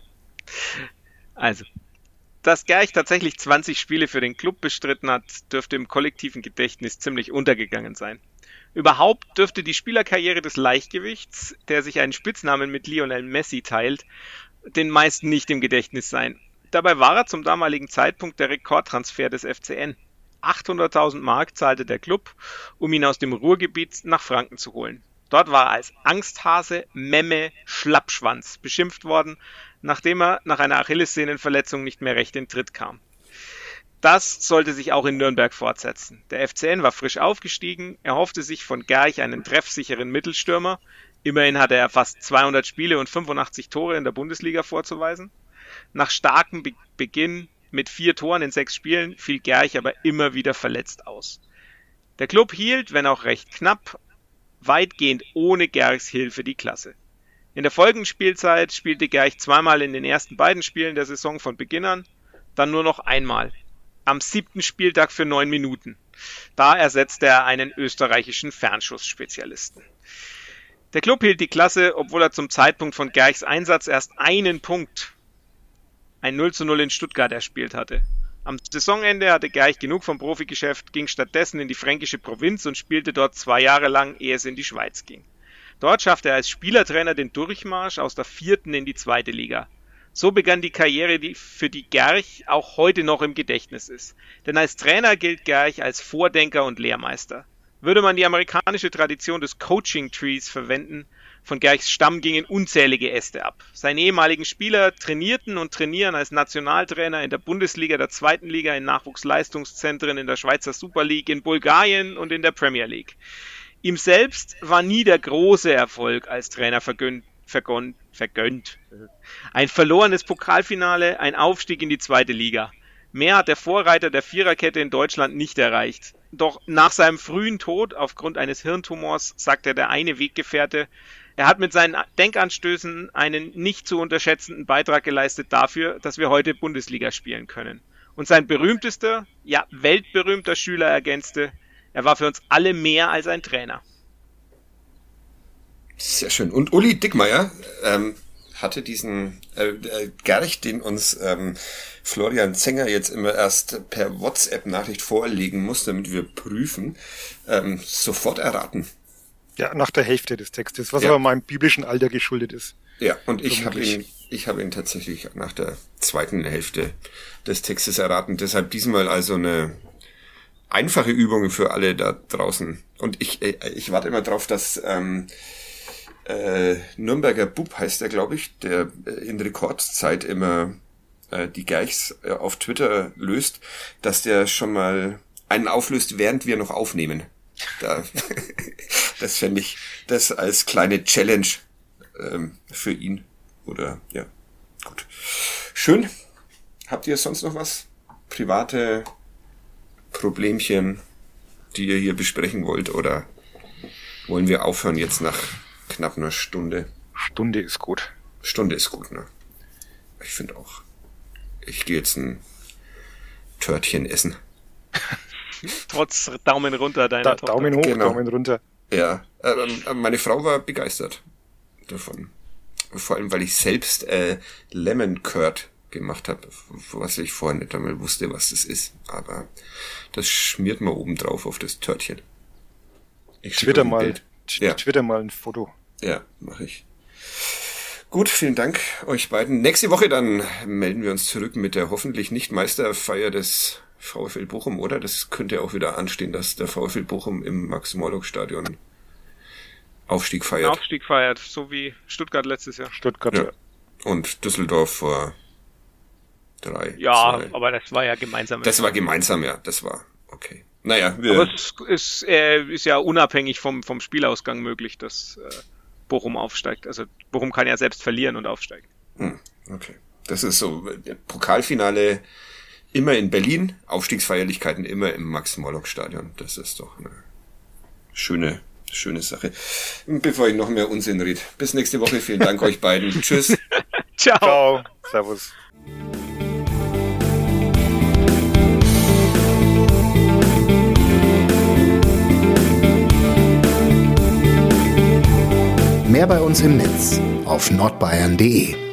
Also, dass Gerch tatsächlich zwanzig Spiele für den Club bestritten hat, dürfte im kollektiven Gedächtnis ziemlich untergegangen sein. Überhaupt dürfte die Spielerkarriere des Leichtgewichts, der sich einen Spitznamen mit Lionel Messi teilt, den meisten nicht im Gedächtnis sein. Dabei war er zum damaligen Zeitpunkt der Rekordtransfer des F C N. achthunderttausend Mark zahlte der Club, um ihn aus dem Ruhrgebiet nach Franken zu holen. Dort war er als Angsthase, Memme, Schlappschwanz beschimpft worden, nachdem er nach einer Achillessehnenverletzung nicht mehr recht in Tritt kam. Das sollte sich auch in Nürnberg fortsetzen. Der F C N war frisch aufgestiegen, er hoffte sich von Gerch einen treffsicheren Mittelstürmer. Immerhin hatte er fast zweihundert Spiele und fünfundachtzig Tore in der Bundesliga vorzuweisen. Nach starkem Be- Beginn mit vier Toren in sechs Spielen fiel Gerch aber immer wieder verletzt aus. Der Club hielt, wenn auch recht knapp, weitgehend ohne Gerchs Hilfe die Klasse. In der folgenden Spielzeit spielte Gerch zweimal in den ersten beiden Spielen der Saison von Beginn an, dann nur noch einmal. am siebten Spieltag für neun Minuten. Da ersetzte er einen österreichischen Fernschussspezialisten. Der Klub hielt die Klasse, obwohl er zum Zeitpunkt von Gerchs Einsatz erst einen Punkt, ein null zu null in Stuttgart, erspielt hatte. Am Saisonende hatte Gerch genug vom Profigeschäft, ging stattdessen in die fränkische Provinz und spielte dort zwei Jahre lang, ehe es in die Schweiz ging. Dort schaffte er als Spielertrainer den Durchmarsch aus der vierten in die zweite Liga. So begann die Karriere, die für die Gerch auch heute noch im Gedächtnis ist. Denn als Trainer gilt Gerch als Vordenker und Lehrmeister. Würde man die amerikanische Tradition des Coaching Trees verwenden, von Gerchs Stamm gingen unzählige Äste ab. Seine ehemaligen Spieler trainierten und trainieren als Nationaltrainer in der Bundesliga, der zweiten Liga, in Nachwuchsleistungszentren, in der Schweizer Super League, in Bulgarien und in der Premier League. Ihm selbst war nie der große Erfolg als Trainer vergönnt. vergönnt, vergönnt. Ein verlorenes Pokalfinale, ein Aufstieg in die zweite Liga. Mehr hat der Vorreiter der Viererkette in Deutschland nicht erreicht. Doch nach seinem frühen Tod aufgrund eines Hirntumors sagte der eine Weggefährte, er hat mit seinen Denkanstößen einen nicht zu unterschätzenden Beitrag geleistet dafür, dass wir heute Bundesliga spielen können. Und sein berühmtester, ja weltberühmter Schüler ergänzte, er war für uns alle mehr als ein Trainer. Sehr schön. Und Uli Dickmeyer ähm, hatte diesen äh, äh, Gerch, den uns ähm, Florian Zenger jetzt immer erst per WhatsApp-Nachricht vorlegen muss, damit wir prüfen, ähm, sofort erraten. Ja, nach der Hälfte des Textes, was ja. aber meinem biblischen Alter geschuldet ist. Ja, und ich habe ihn, ich habe ihn tatsächlich nach der zweiten Hälfte des Textes erraten. Deshalb diesmal also eine einfache Übung für alle da draußen. Und ich, ich warte immer drauf, dass ähm, äh, Nürnberger Bub heißt er, glaube ich, der in Rekordzeit immer äh, die Gerchs äh, auf Twitter löst, dass der schon mal einen auflöst, während wir noch aufnehmen. Da, das fände ich das als kleine Challenge ähm, für ihn. Oder, ja, gut. Schön. Habt ihr sonst noch was? Private Problemchen, die ihr hier besprechen wollt? Oder wollen wir aufhören jetzt nach knapp einer Stunde? Stunde ist gut. Stunde ist gut, ne? Ich finde auch. Ich gehe jetzt ein Törtchen essen. Trotz Daumen runter deiner da, Tochter. Daumen hoch, Genau. Daumen runter. Ja, ähm, meine Frau war begeistert davon. Vor allem, weil ich selbst äh, Lemon Curd gemacht habe, was ich vorher nicht einmal wusste, was das ist. Aber das schmiert man oben drauf auf das Törtchen. Ich Twitter mal, Bild. Ja. Twitter mal ein Foto. Ja, mache ich. Gut, vielen Dank euch beiden. Nächste Woche dann melden wir uns zurück mit der hoffentlich nicht Meisterfeier des VfL Bochum, oder? Das könnte auch wieder anstehen, dass der VfL Bochum im Max-Morlock-Stadion Aufstieg feiert. Aufstieg feiert, so wie Stuttgart letztes Jahr. Stuttgart. Ja. Und Düsseldorf vor drei. Ja, zwei. aber das war ja gemeinsam. Das war gemeinsam, ja. Das war okay. Naja, wir... Aber es ist, äh, ist ja unabhängig vom, vom Spielausgang möglich, dass äh, Bochum aufsteigt. Also Bochum kann ja selbst verlieren und aufsteigen. Hm, okay. Das ist so, Pokalfinale immer in Berlin, Aufstiegsfeierlichkeiten immer im Max-Morlock-Stadion. Das ist doch eine schöne, schöne Sache. Bevor ich noch mehr Unsinn rede. Bis nächste Woche. Vielen Dank euch beiden. Tschüss. Ciao. Ciao. Servus. Mehr bei uns im Netz auf nordbayern punkt de.